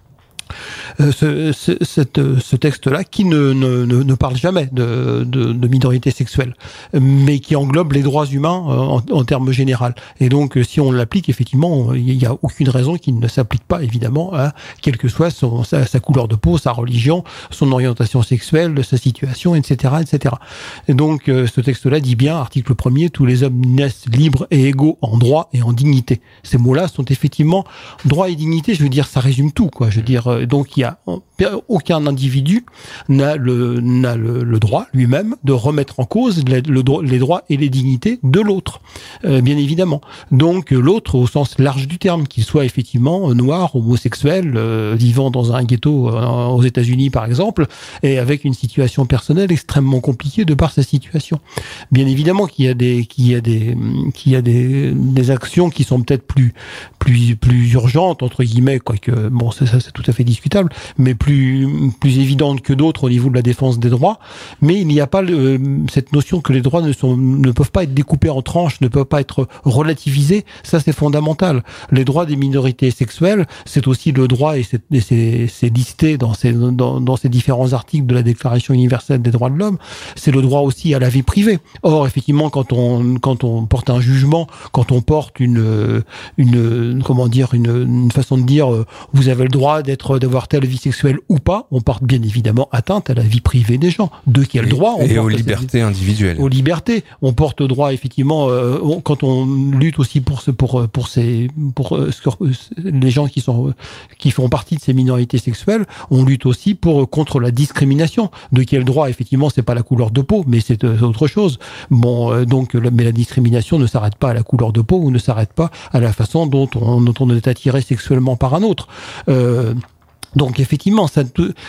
Euh, ce, ce, cette, ce texte-là qui ne, ne, ne parle jamais de, de, de minorité sexuelle, mais qui englobe les droits humains en, en termes généraux. Et donc, si on l'applique, effectivement, il n'y a aucune raison qu'il ne s'applique pas, évidemment, à quelle que soit son, sa, sa couleur de peau, sa religion, son orientation sexuelle, sa situation, et cetera, et cetera. Et donc, ce texte-là dit bien, article premier, tous les hommes naissent libres et égaux en droit et en dignité. Ces mots-là sont effectivement droit et dignité. Je veux dire, ça résume tout, quoi. Je veux dire, donc il y a aucun individu n'a le n'a le, le droit lui-même de remettre en cause le, le, les droits et les dignités de l'autre, euh, bien évidemment. Donc l'autre au sens large du terme, qu'il soit effectivement noir, homosexuel, euh, vivant dans un ghetto euh, aux États-Unis par exemple, et avec une situation personnelle extrêmement compliquée de par sa situation. Bien évidemment qu'il y a des qu'il y a des qu'il y a des, des actions qui sont peut-être plus plus plus urgentes entre guillemets, quoique bon ça, ça c'est tout à fait discutable, mais plus plus évidente que d'autres au niveau de la défense des droits, mais il n'y a pas le, cette notion que les droits ne sont ne peuvent pas être découpés en tranches, ne peuvent pas être relativisés. Ça c'est fondamental. Les droits des minorités sexuelles, c'est aussi le droit, et c'est, et c'est, c'est listé dans ces dans, dans ces différents articles de la Déclaration universelle des droits de l'homme. C'est le droit aussi à la vie privée. Or effectivement, quand on quand on porte un jugement, quand on porte une une comment dire une, une façon de dire, vous avez le droit d'être d'avoir telle vie sexuelle ou pas, on porte bien évidemment atteinte à la vie privée des gens. De quel droit on et porte aux libertés individuelles. Aux libertés. On porte droit effectivement euh, on, quand on lutte aussi pour ce pour pour ces pour euh, les gens qui sont qui font partie de ces minorités sexuelles, on lutte aussi pour contre la discrimination. De quel droit effectivement, c'est pas la couleur de peau, mais c'est euh, autre chose. Bon euh, donc mais la discrimination ne s'arrête pas à la couleur de peau ou ne s'arrête pas à la façon dont on dont on est attiré sexuellement par un autre. Euh, Donc effectivement, ça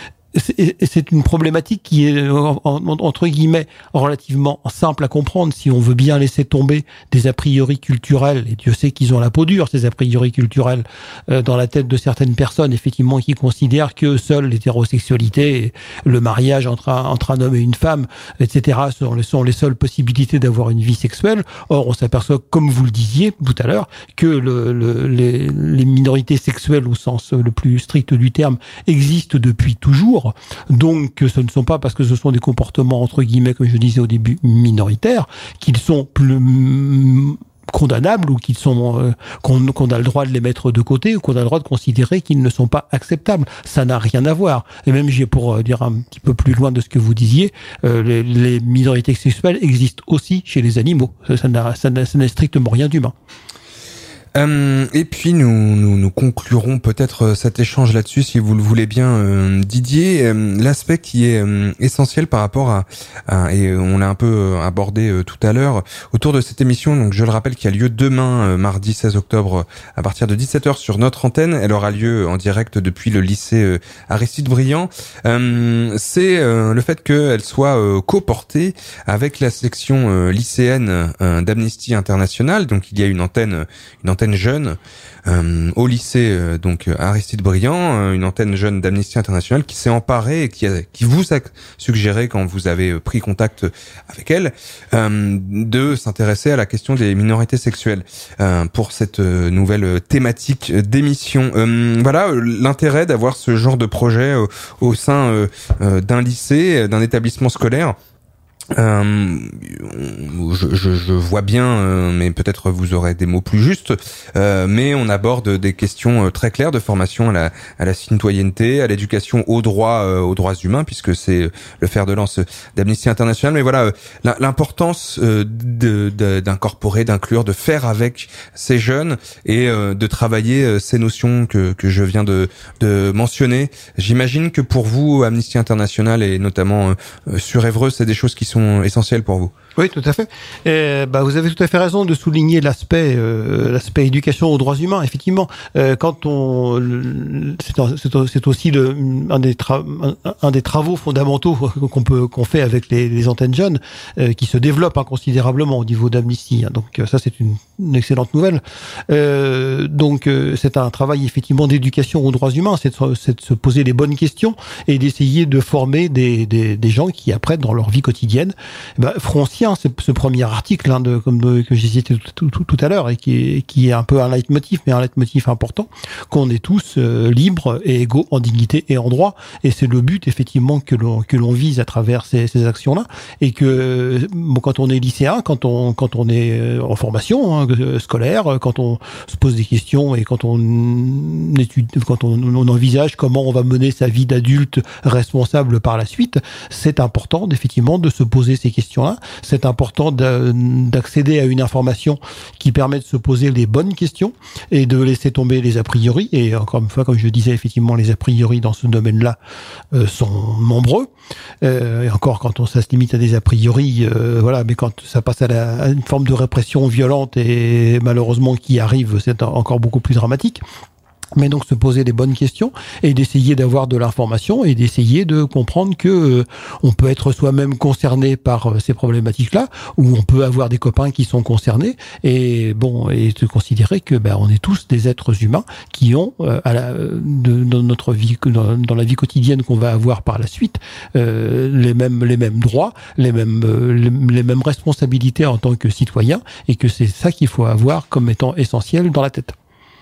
c'est une problématique qui est entre guillemets relativement simple à comprendre si on veut bien laisser tomber des a priori culturels, et Dieu sait qu'ils ont la peau dure, ces a priori culturels euh, dans la tête de certaines personnes effectivement qui considèrent que seule l'hétérosexualité, le mariage entre un, entre un homme et une femme, et cetera sont les, sont les seules possibilités d'avoir une vie sexuelle. Or on s'aperçoit, comme vous le disiez tout à l'heure, que le, le, les, les minorités sexuelles au sens le plus strict du terme existent depuis toujours. Donc ce ne sont pas parce que ce sont des comportements entre guillemets, comme je disais au début, minoritaires, qu'ils sont plus condamnables ou qu'ils sont euh, qu'on, qu'on a le droit de les mettre de côté ou qu'on a le droit de considérer qu'ils ne sont pas acceptables. Ça n'a rien à voir. Et même j'ai pour euh, dire un petit peu plus loin de ce que vous disiez, euh, les, les minorités sexuelles existent aussi chez les animaux. Ça, ça, n'a, ça, n'a, ça n'a strictement rien d'humain. Euh, et puis nous, nous nous conclurons peut-être cet échange là-dessus, si vous le voulez bien, euh, Didier. Euh, l'aspect qui est euh, essentiel par rapport à, à et on l'a un peu abordé euh, tout à l'heure autour de cette émission. Donc je le rappelle, qui a lieu demain, euh, mardi seize octobre, à partir de dix-sept heures sur notre antenne. Elle aura lieu en direct depuis le lycée euh, Aristide Briand. Euh, c'est euh, le fait qu'elle soit euh, co-portée avec la section euh, lycéenne euh, d'Amnesty International. Donc il y a une antenne, une antenne jeune euh, au lycée euh, donc Aristide Briand, euh, une antenne jeune d'Amnesty International qui s'est emparée et qui, a, qui vous a suggéré, quand vous avez pris contact avec elle, euh, de s'intéresser à la question des minorités sexuelles euh, pour cette euh, nouvelle thématique d'émission. Euh, voilà l'intérêt d'avoir ce genre de projet euh, au sein euh, euh, d'un lycée, d'un établissement scolaire. Euh, je, je, je vois bien, euh, mais peut-être vous aurez des mots plus justes. Euh, mais on aborde des questions euh, très claires de formation à la, à la citoyenneté, à l'éducation aux droits, euh, aux droits humains, puisque c'est le fer de lance d'Amnesty International. Mais voilà, euh, l'importance euh, de, de, d'incorporer, d'inclure, de faire avec ces jeunes et euh, de travailler euh, ces notions que, que je viens de, de mentionner. J'imagine que pour vous, Amnesty International et notamment euh, sur Évreux, c'est des choses qui sont essentiels pour vous. Oui, tout à fait. Et, bah, vous avez tout à fait raison de souligner l'aspect, euh, l'aspect éducation aux droits humains. Effectivement, euh, quand on, c'est, c'est, c'est aussi le, un des tra- un, un des travaux fondamentaux qu'on peut qu'on fait avec les, les antennes jeunes, euh, qui se développent hein, considérablement au niveau d'Amnesty. Hein. Donc ça, c'est une, une excellente nouvelle. Euh, donc euh, c'est un travail effectivement d'éducation aux droits humains, c'est de, c'est de se poser les bonnes questions et d'essayer de former des des, des gens qui après dans leur vie quotidienne, bah, feront aussi, hein, c'est ce premier article hein, de, comme de, que j'ai cité tout, tout, tout à l'heure et qui est, qui est un peu un leitmotiv, mais un leitmotiv important, qu'on est tous euh, libres et égaux en dignité et en droit. Et c'est le but effectivement que l'on que l'on vise à travers ces, ces actions-là. Et que bon, quand on est lycéen, quand on quand on est en formation hein, scolaire, quand on se pose des questions et quand on étude, quand on, on envisage comment on va mener sa vie d'adulte responsable par la suite, c'est important effectivement de se poser ces questions-là. C'est important d'accéder à une information qui permet de se poser les bonnes questions et de laisser tomber les a priori. Et encore une fois, comme je disais, effectivement, les a priori dans ce domaine-là euh, sont nombreux. Euh, et encore, quand on ça se limite à des a priori, euh, voilà. Mais quand ça passe à, la, à une forme de répression violente et malheureusement qui arrive, c'est encore beaucoup plus dramatique. Mais donc se poser les bonnes questions et d'essayer d'avoir de l'information et d'essayer de comprendre que euh, on peut être soi-même concerné par euh, ces problématiques-là, ou on peut avoir des copains qui sont concernés et bon et de considérer que ben on est tous des êtres humains qui ont euh, à la, de, dans notre vie dans, dans la vie quotidienne qu'on va avoir par la suite euh, les mêmes les mêmes droits, les mêmes euh, les, les mêmes responsabilités en tant que citoyen, et que c'est ça qu'il faut avoir comme étant essentiel dans la tête.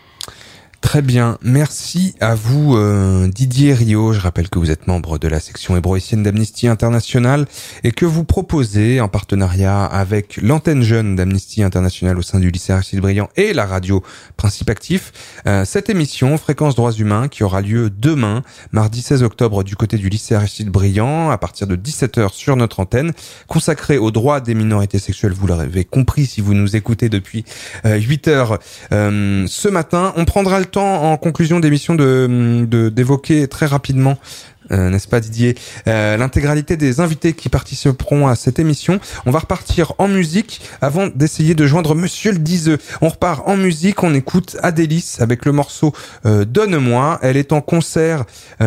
Très bien, merci à vous euh, Didier Rio. Je rappelle que vous êtes membre de la section hébroïcienne d'Amnesty International et que vous proposez en partenariat avec l'antenne jeune d'Amnesty International au sein du lycée Aristide Briand et la radio Principe Actif, euh, cette émission Fréquence Droits Humains qui aura lieu demain, mardi seize octobre du côté du lycée Aristide Briand à partir de dix-sept heures sur notre antenne, consacrée aux droits des minorités sexuelles. Vous l'avez compris si vous nous écoutez depuis euh, huit heures euh, ce matin. On prendra le temps en conclusion d'émission de, de d'évoquer très rapidement Euh, n'est-ce pas Didier, euh, l'intégralité des invités qui participeront à cette émission. On va repartir en musique avant d'essayer de joindre Monsieur le Diseux. On repart en musique, on écoute Adélis avec le morceau euh, Donne-moi. Elle est en concert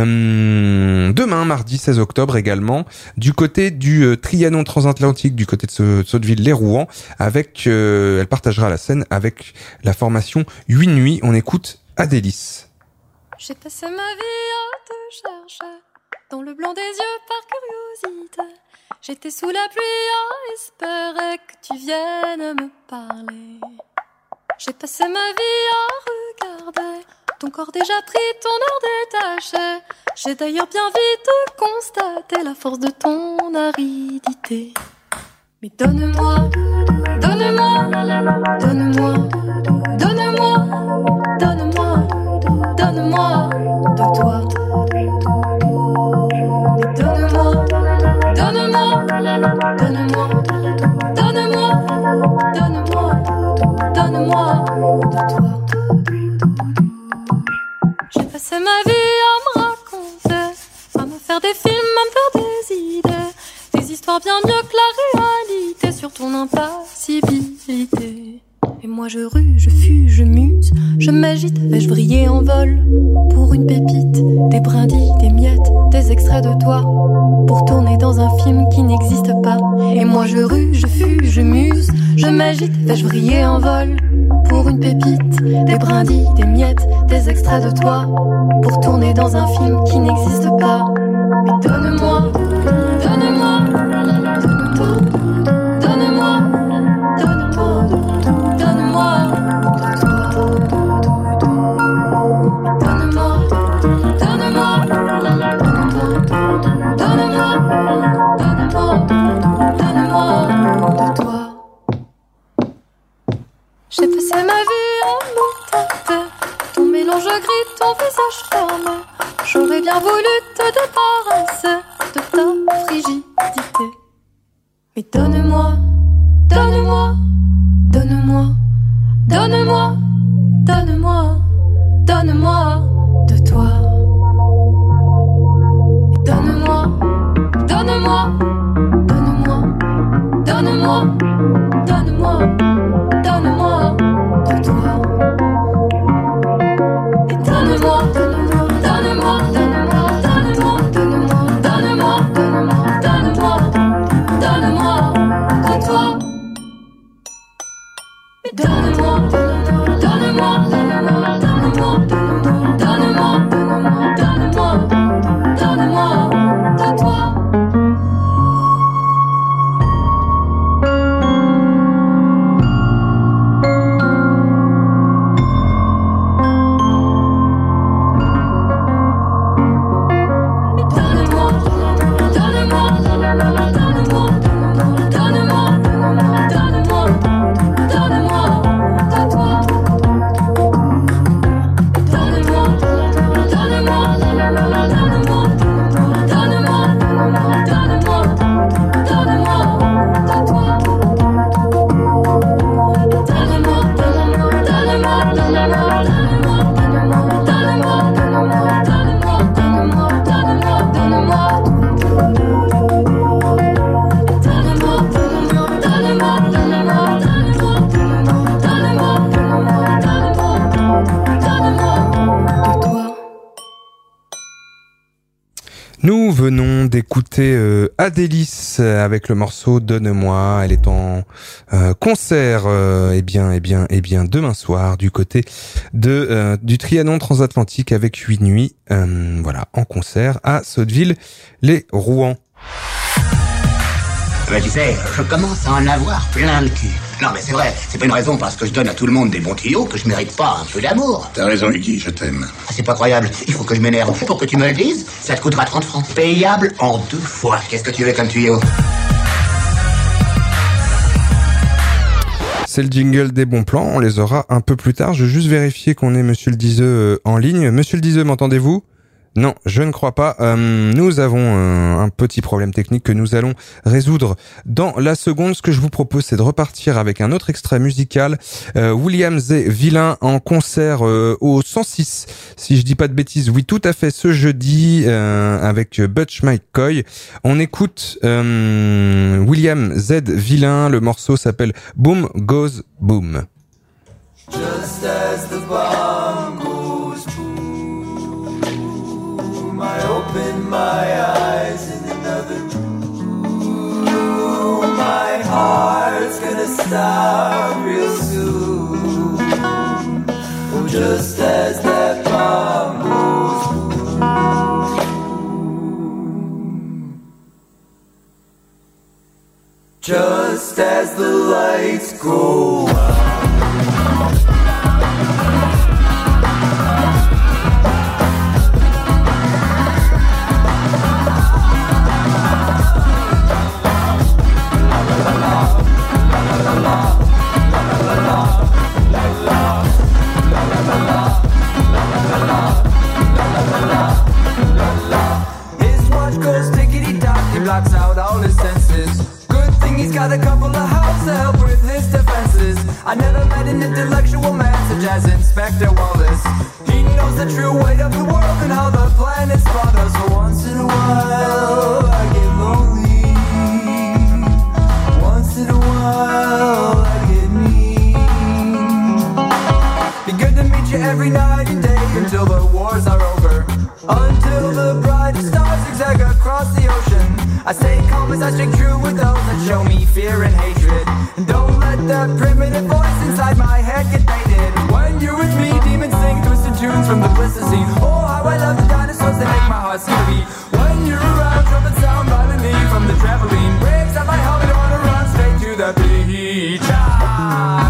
euh, demain, mardi seize octobre également, du côté du euh, Trianon transatlantique, du côté de, ce, de Sotteville-les-Rouen, avec, euh, elle partagera la scène avec la formation huit nuits. On écoute Adélis. J'ai passé ma vie à te chercher, dans le blanc des yeux par curiosité. J'étais sous la pluie à espérer que tu viennes me parler. J'ai passé ma vie à regarder ton corps déjà pris, ton air détaché. J'ai d'ailleurs bien vite constaté la force de ton aridité. Mais donne-moi, donne-moi, donne-moi, donne-moi, donne-moi, donne-moi de toi. Donne-moi, donne-moi, donne-moi, donne-moi, donne-moi, donne-moi de toi. J'ai passé ma vie à me raconter, à me faire des films, à me faire des idées, des histoires bien mieux que la réalité sur ton impassibilité. Et moi je rue, je fuis, je muse, je m'agite, vais-je briller en vol pour une pépite, des brindilles, des miettes, des extraits de toi, pour tourner dans un film qui n'existe pas. Et moi je rue, je fuis, je muse, je m'agite, vais-je briller en vol pour une pépite, des brindilles, des miettes, des extraits de toi, pour tourner dans un film qui n'existe pas. Mais donne-moi, donne-moi, donne-toi, donne-moi, donne-moi, donne-moi de toi. Donne-moi, donne-moi, donne-moi, donne-moi, donne-moi de toi. J'ai passé ma vie à me tâter, ton mélange gris, ton visage fermé. J'aurais bien voulu te débarrasser de ta frigidité. Mais donne-moi, donne-moi, donne-moi, donne-moi, donne-moi, donne-moi de toi. Mais donne-moi, donne-moi, donne-moi, donne-moi, donne-moi, donne-moi de toi. Et donne-moi, donne-moi, donne-moi, donne-moi, donne-moi, donne-moi, donne-moi, donne-moi, donne-moi, donne-moi de toi. Mais donne-moi, donne-moi, donne-moi, donne-moi, donne-moi, donne-moi, Nous venons d'écouter euh, Adélis avec le morceau Donne-moi. Elle est en euh, concert, euh, eh bien, eh bien, eh bien, demain soir du côté de euh, du Trianon transatlantique avec huit nuits, euh, voilà, en concert à Sotteville-les-Rouen. Ben, tu sais, je commence à en avoir plein le cul. Non, mais c'est vrai, c'est pas une raison parce que je donne à tout le monde des bons tuyaux que je mérite pas un peu d'amour. T'as raison, Iggy, je t'aime. Ah, c'est pas croyable, il faut que je m'énerve. Pour que tu me le dises, ça te coûtera trente francs. Payable en deux fois. Qu'est-ce que tu veux comme tuyau? C'est le jingle des bons plans, on les aura un peu plus tard. Je veux juste vérifier qu'on ait Monsieur le Diseux euh, en ligne. Monsieur le Diseux, m'entendez-vous ? Non, je ne crois pas. Euh, nous avons euh, un petit problème technique que nous allons résoudre dans la seconde. Ce que je vous propose, c'est de repartir avec un autre extrait musical. Euh, William Z. Villain en concert euh, au cent six, si je dis pas de bêtises. Oui, tout à fait, ce jeudi euh, avec Butch McCoy. On écoute euh, William Z. Villain. Le morceau s'appelle Boom Goes Boom. Just as the bomb goes boom, I open my eyes in another room. My heart's gonna stop real soon. Oh, just as that bomb goes boom. Just as the lights go out. His watch goes tickety-tock, he blocks out all his senses. Good thing he's got a couple of hounds to help with his defenses. I never met an intellectual man such as Inspector Wallace. He knows the true weight of the world and how the planets spot us. For once in a while, I get lonely. Once in a while, I get mean. Be good to meet you every night and day until the wars are over. Until the bright stars zigzag across the ocean. I stay calm as I stay true with those that show me fear and hatred. And don't let that primitive voice inside my head get baited. When you're with me, demons sing twisted tunes from the Pleistocene. Oh, how I love the dinosaurs, they make my heart seem to beat. When you're around, trumpets sound violently from the trampoline. Waves at my helmet, I wanna run straight to the beach. Ah.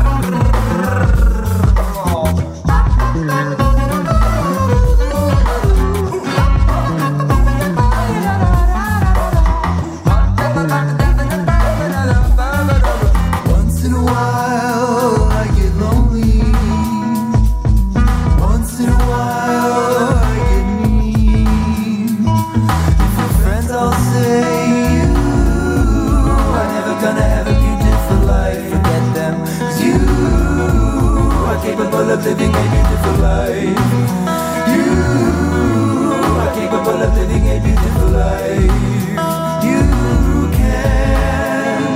Once in a while, I get lonely. Once in a while, I get mean. If your friends all say you are never gonna have a beautiful life, forget them. 'Cause you are capable of living a beautiful life. You are capable of living a beautiful life. You can.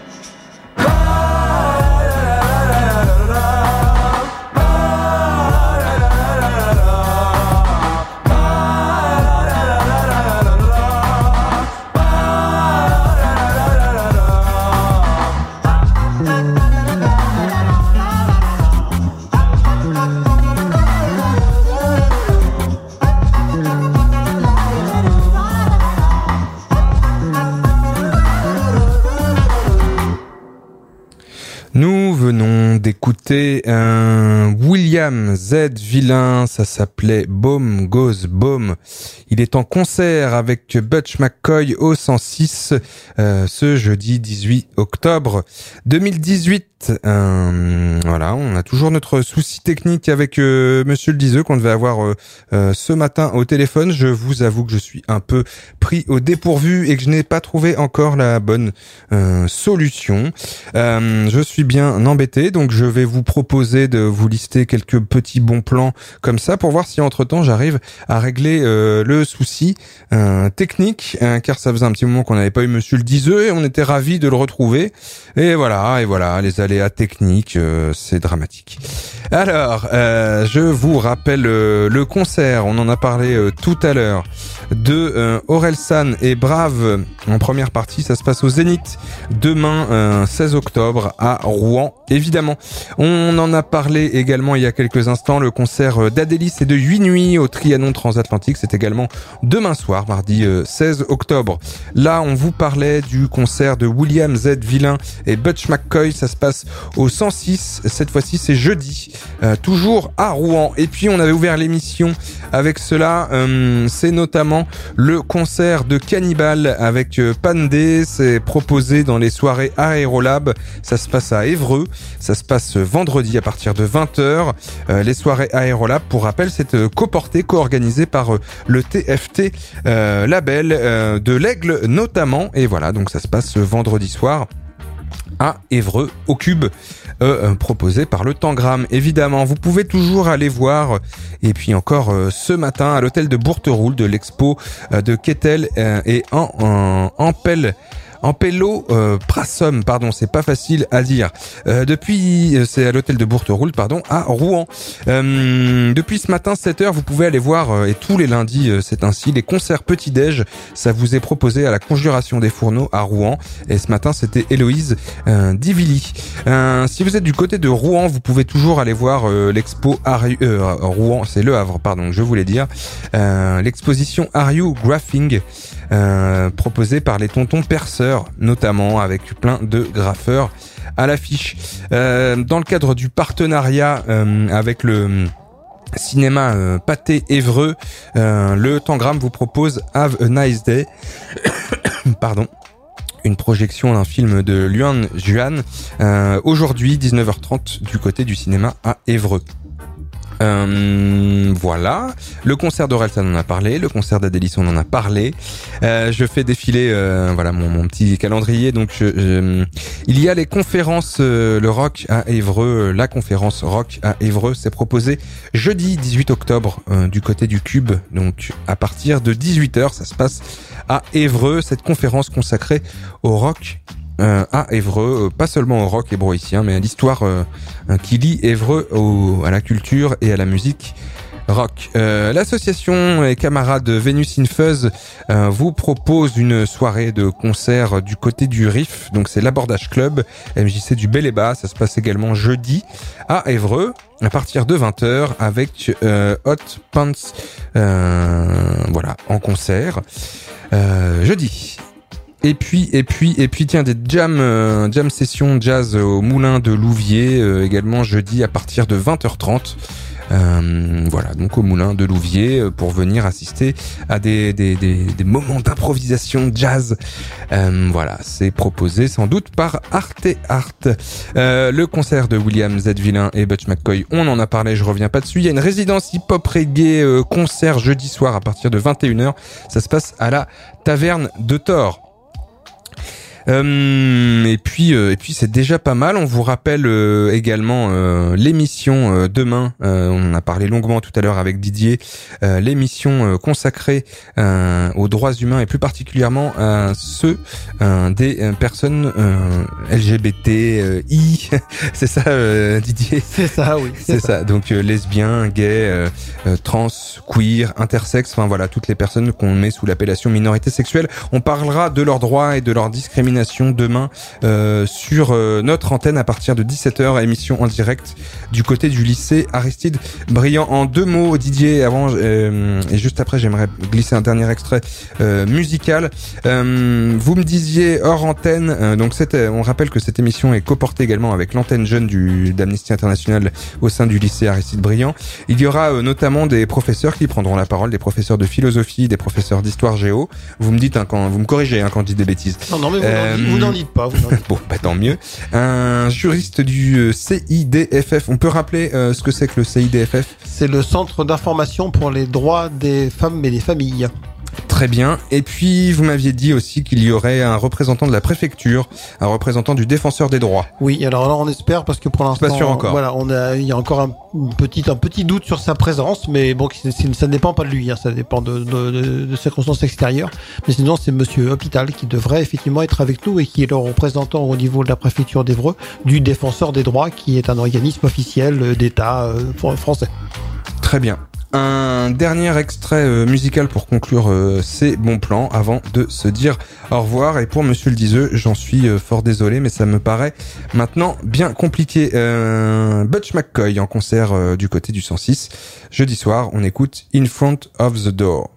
Nous venons d'écouter un William Z. Villain, ça s'appelait Boom Goes Boom. Il est en concert avec Butch McCoy au cent six euh, ce jeudi dix-huit octobre deux mille dix-huit. Euh, voilà, on a toujours notre souci technique avec euh, Monsieur le Diseux qu'on devait avoir euh, euh, ce matin au téléphone. Je vous avoue que je suis un peu pris au dépourvu et que je n'ai pas trouvé encore la bonne euh, solution. Euh, je suis bien embêté, donc je vais vous proposer de vous lister quelques petits bons plans comme ça pour voir si entre-temps j'arrive à régler euh, le souci euh, technique, hein, car ça faisait un petit moment qu'on n'avait pas eu Monsieur le Diseux et on était ravis de le retrouver. Et voilà, et voilà, les aléas techniques, euh, c'est dramatique. Alors, euh, je vous rappelle euh, le concert, on en a parlé euh, tout à l'heure, de euh, Orelsan et Brave en première partie. Ça se passe au Zénith demain, euh, seize octobre, à Rouen, évidemment. On en a parlé également il y a quelques instants, le concert d'Adélis et de huit nuits au Trianon Transatlantique. C'est également demain soir, mardi euh, seize octobre. Là, on vous parlait du concert de William Z. Villain et Butch McCoy. Ça se passe au cent six. Cette fois-ci, c'est jeudi, euh, toujours à Rouen. Et puis, on avait ouvert l'émission avec cela. Euh, c'est notamment le concert de Cannibal avec euh, Pandé. C'est proposé dans les soirées Aérolab. Ça se passe à Évreux. Ça se passe vendredi à partir de vingt heures. Euh, les soirées Aérolab, pour rappel, c'est euh, coporté, co-organisé par euh, le T F T euh, label euh, de l'Aigle notamment. Et voilà, donc ça se passe euh, vendredi soir à Évreux, au Cube, euh, euh, proposé par le Tangram. Évidemment, vous pouvez toujours aller voir, et puis encore euh, ce matin, à l'hôtel de Bourteroule, de l'expo euh, de Kettel euh, et en, en, en pelle. Ampello euh, Prassom, pardon, c'est pas facile à dire. Euh, depuis, c'est à l'hôtel de Bourteroule, pardon, à Rouen. Euh, depuis ce matin, sept heures, vous pouvez aller voir, euh, et tous les lundis, euh, c'est ainsi, les concerts petit-déj. Ça vous est proposé à la Conjuration des Fourneaux à Rouen. Et ce matin, c'était Héloïse euh, Divilly. Euh, si vous êtes du côté de Rouen, vous pouvez toujours aller voir euh, l'expo Ari- euh, Rouen, c'est Le Havre, pardon, je voulais dire. Euh, l'exposition Are You Graphing, euh, proposée par les tontons perceurs, notamment, avec plein de graffeurs à l'affiche. Euh, dans le cadre du partenariat euh, avec le cinéma euh, Pâté Évreux, euh, le Tangram vous propose Have a Nice Day. Pardon. Une projection d'un film de Luan Juan euh, aujourd'hui dix-neuf heures trente du côté du cinéma à Évreux. Euh, voilà. Le concert d'Orelsan, on en a parlé. Le concert d'Adélis, on en a parlé. Euh, je fais défiler, euh, voilà, mon, mon petit calendrier. Donc, je, je, il y a les conférences, euh, le rock à Évreux. La conférence rock à Évreux, c'est proposé jeudi dix-huit octobre euh, du côté du Cube. Donc, à partir de dix-huit heures, ça se passe à Évreux. Cette conférence consacrée au rock. Euh, à Évreux, euh, pas seulement au rock ébroïcien, mais à l'histoire euh, qui lie Évreux au, à la culture et à la musique rock. Euh, l'association et camarades Vénus in Fuzz euh, vous propose une soirée de concert du côté du Riff, donc c'est l'Abordage Club, M J C du Bel et Bas. Ça se passe également jeudi à Évreux à partir de vingt heures avec euh, Hot Pants, euh, voilà, en concert euh, jeudi. Et puis, et puis, et puis, tiens, des jam, euh, jam sessions jazz au Moulin de Louviers, euh, également jeudi à partir de vingt heures trente. Euh, voilà, donc au Moulin de Louviers, euh, pour venir assister à des, des, des, des moments d'improvisation jazz. Euh, voilà, c'est proposé sans doute par Arte Art. Euh, le concert de William Z. Villain et Butch McCoy, on en a parlé, je reviens pas dessus. Il y a une résidence hip-hop reggae euh, concert jeudi soir à partir de vingt et une heures. Ça se passe à la Taverne de Thor. Euh, et puis, euh, et puis c'est déjà pas mal. On vous rappelle euh, également euh, l'émission euh, demain. Euh, on en a parlé longuement tout à l'heure avec Didier. Euh, l'émission euh, consacrée euh, aux droits humains et plus particulièrement à ceux euh, des euh, personnes euh, L G B T I. C'est ça, euh, Didier. C'est ça, oui. C'est, c'est ça. ça. Donc euh, lesbiens, gays, euh, euh, trans, queer, intersexes. Enfin voilà, toutes les personnes qu'on met sous l'appellation minorité sexuelle. On parlera de leurs droits et de leurs discriminations demain euh, sur euh, notre antenne à partir de dix-sept heures, émission en direct du côté du lycée Aristide Briand. En deux mots, Didier, avant euh, et juste après, j'aimerais glisser un dernier extrait euh, musical. Euh, vous me disiez hors antenne, euh, donc c'était, on rappelle que cette émission est coportée également avec l'antenne jeune du d'Amnesty International au sein du lycée Aristide Briand. Il y aura euh, notamment des professeurs qui prendront la parole, des professeurs de philosophie, des professeurs d'histoire géo. Vous me dites hein, quand vous me corrigez hein, quand je dis des bêtises. Non, non mais vous euh, Vous n'en dites pas. Vous n'en dites pas. Bon, bah tant mieux. Un juriste du C I D F F. On peut rappeler euh, ce que c'est que le C I D F F ? C'est le Centre d'information pour les droits des femmes et des familles. Très bien. Et puis, vous m'aviez dit aussi qu'il y aurait un représentant de la préfecture, un représentant du défenseur des droits. Oui, alors là, on espère parce que pour l'instant, pas sûr encore. Voilà, on a, il y a encore un petit, un petit doute sur sa présence, mais bon, c'est, c'est, ça ne dépend pas de lui, hein, ça dépend de, de, de, de circonstances extérieures. Mais sinon, c'est Monsieur Hôpital qui devrait effectivement être avec nous et qui est le représentant au niveau de la préfecture d'Évreux du défenseur des droits, qui est un organisme officiel d'État euh, français. Très bien. Un dernier extrait euh, musical pour conclure euh, ces bons plans avant de se dire au revoir. Et pour Monsieur le Diseux, j'en suis euh, fort désolé, mais ça me paraît maintenant bien compliqué. Euh, Butch McCoy en concert euh, du côté du cent six. Jeudi soir, on écoute In Front of the Door.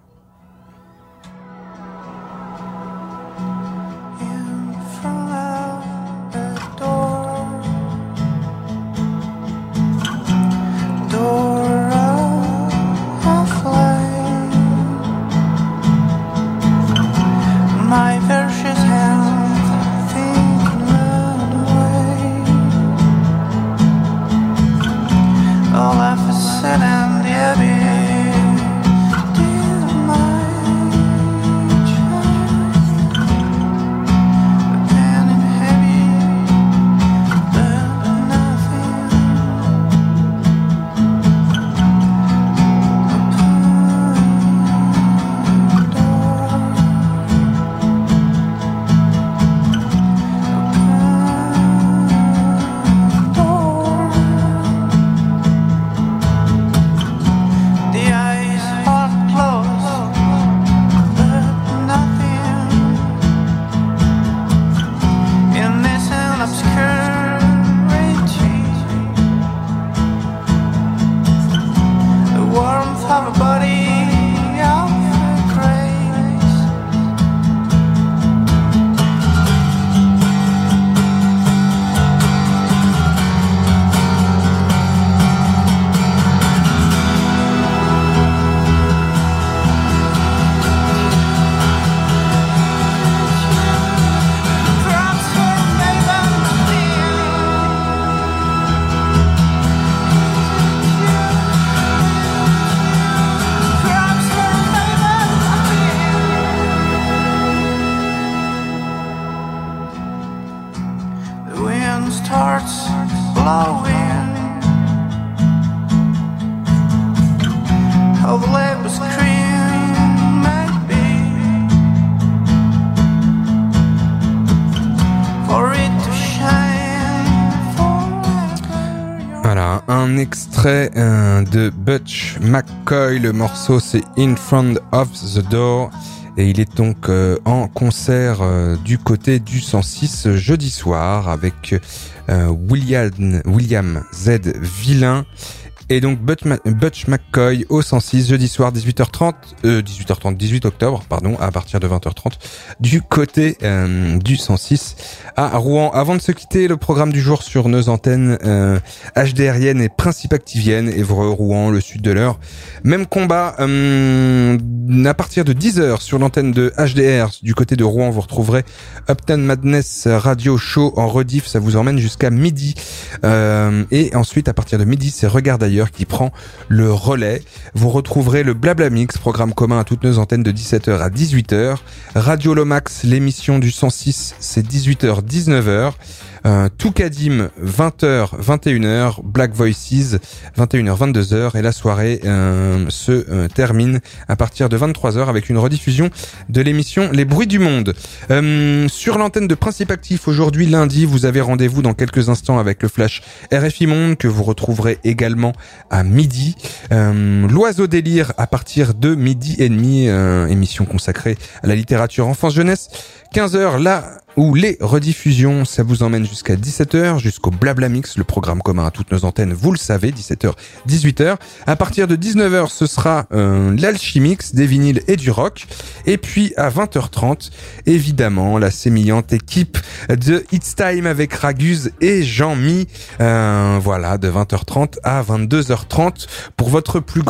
Un extrait euh, de Butch McCoy, le morceau c'est In Front of the Door et il est donc euh, en concert euh, du côté du cent six euh, jeudi soir avec euh, William, William Z Villain. Et donc Butch, Ma- Butch McCoy au cent six jeudi soir dix-huit heures trente, euh, dix-huit heures trente, dix-huit octobre, pardon, à partir de vingt heures trente du côté euh, du cent six à Rouen. Avant de se quitter, le programme du jour sur nos antennes euh, H D R-iennes et Principe activiennes, Évreux, Rouen, le sud de l'Eure. Même combat euh, à partir de dix heures sur l'antenne de H D R du côté de Rouen. Vous retrouverez Uptown Madness Radio Show en rediff, ça vous emmène jusqu'à midi. Euh, et ensuite à partir de midi, c'est Regarde ailleurs qui prend le relais. Vous retrouverez le Blabla Mix, programme commun à toutes nos antennes de dix-sept heures à dix-huit heures. Radio Lomax, l'émission du cent six, c'est dix-huit heures dix-neuf heures. Euh, Toukadim, vingt heures vingt et une heures. Black Voices, vingt et une heures vingt-deux heures. Et la soirée euh, se euh, termine à partir de vingt-trois heures avec une rediffusion de l'émission Les Bruits du Monde. Euh, sur l'antenne de Principe Actif, aujourd'hui lundi, vous avez rendez-vous dans quelques instants avec le flash R F I Monde que vous retrouverez également à midi. Euh, L'Oiseau Délire à partir de midi et demi, euh, émission consacrée à la littérature enfance-jeunesse. quinze heures, là où les rediffusions, ça vous emmène jusqu'à dix-sept heures, jusqu'au Blabla Mix, le programme commun à toutes nos antennes, vous le savez, dix-sept heures, dix-huit heures. À partir de dix-neuf heures, ce sera euh, l'Alchimix, des vinyles et du rock. Et puis à vingt heures trente, évidemment, la sémillante équipe de It's Time avec Raguse et Jean-Mi. Euh, voilà, de vingt heures trente à vingt-deux heures trente pour votre plus grand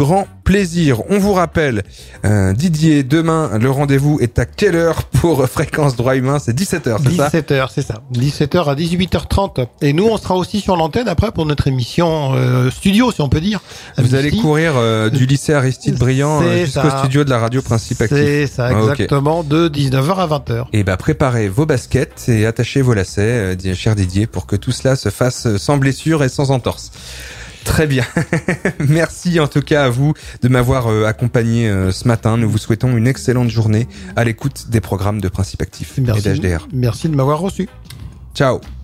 plaisir. On vous rappelle, euh, Didier, demain, le rendez-vous est à quelle heure pour Fréquence Droit Humain? C'est dix-sept heures, c'est ça? dix-sept heures, c'est ça. dix-sept heures à dix-huit heures trente. Et nous, on sera aussi sur l'antenne après pour notre émission euh, studio, si on peut dire. Vous allez courir euh, du lycée Aristide Briand euh, jusqu'au ça. studio de la radio Principe Actif. C'est ça, exactement, okay. De dix-neuf heures à vingt heures. Et bah, préparez vos baskets et attachez vos lacets, euh, cher Didier, pour que tout cela se fasse sans blessure et sans entorse. Très bien. Merci en tout cas à vous de m'avoir euh, accompagné euh, ce matin. Nous vous souhaitons une excellente journée à l'écoute des programmes de Principe Actif Merci, et d'H D R. Merci de m'avoir reçu. Ciao.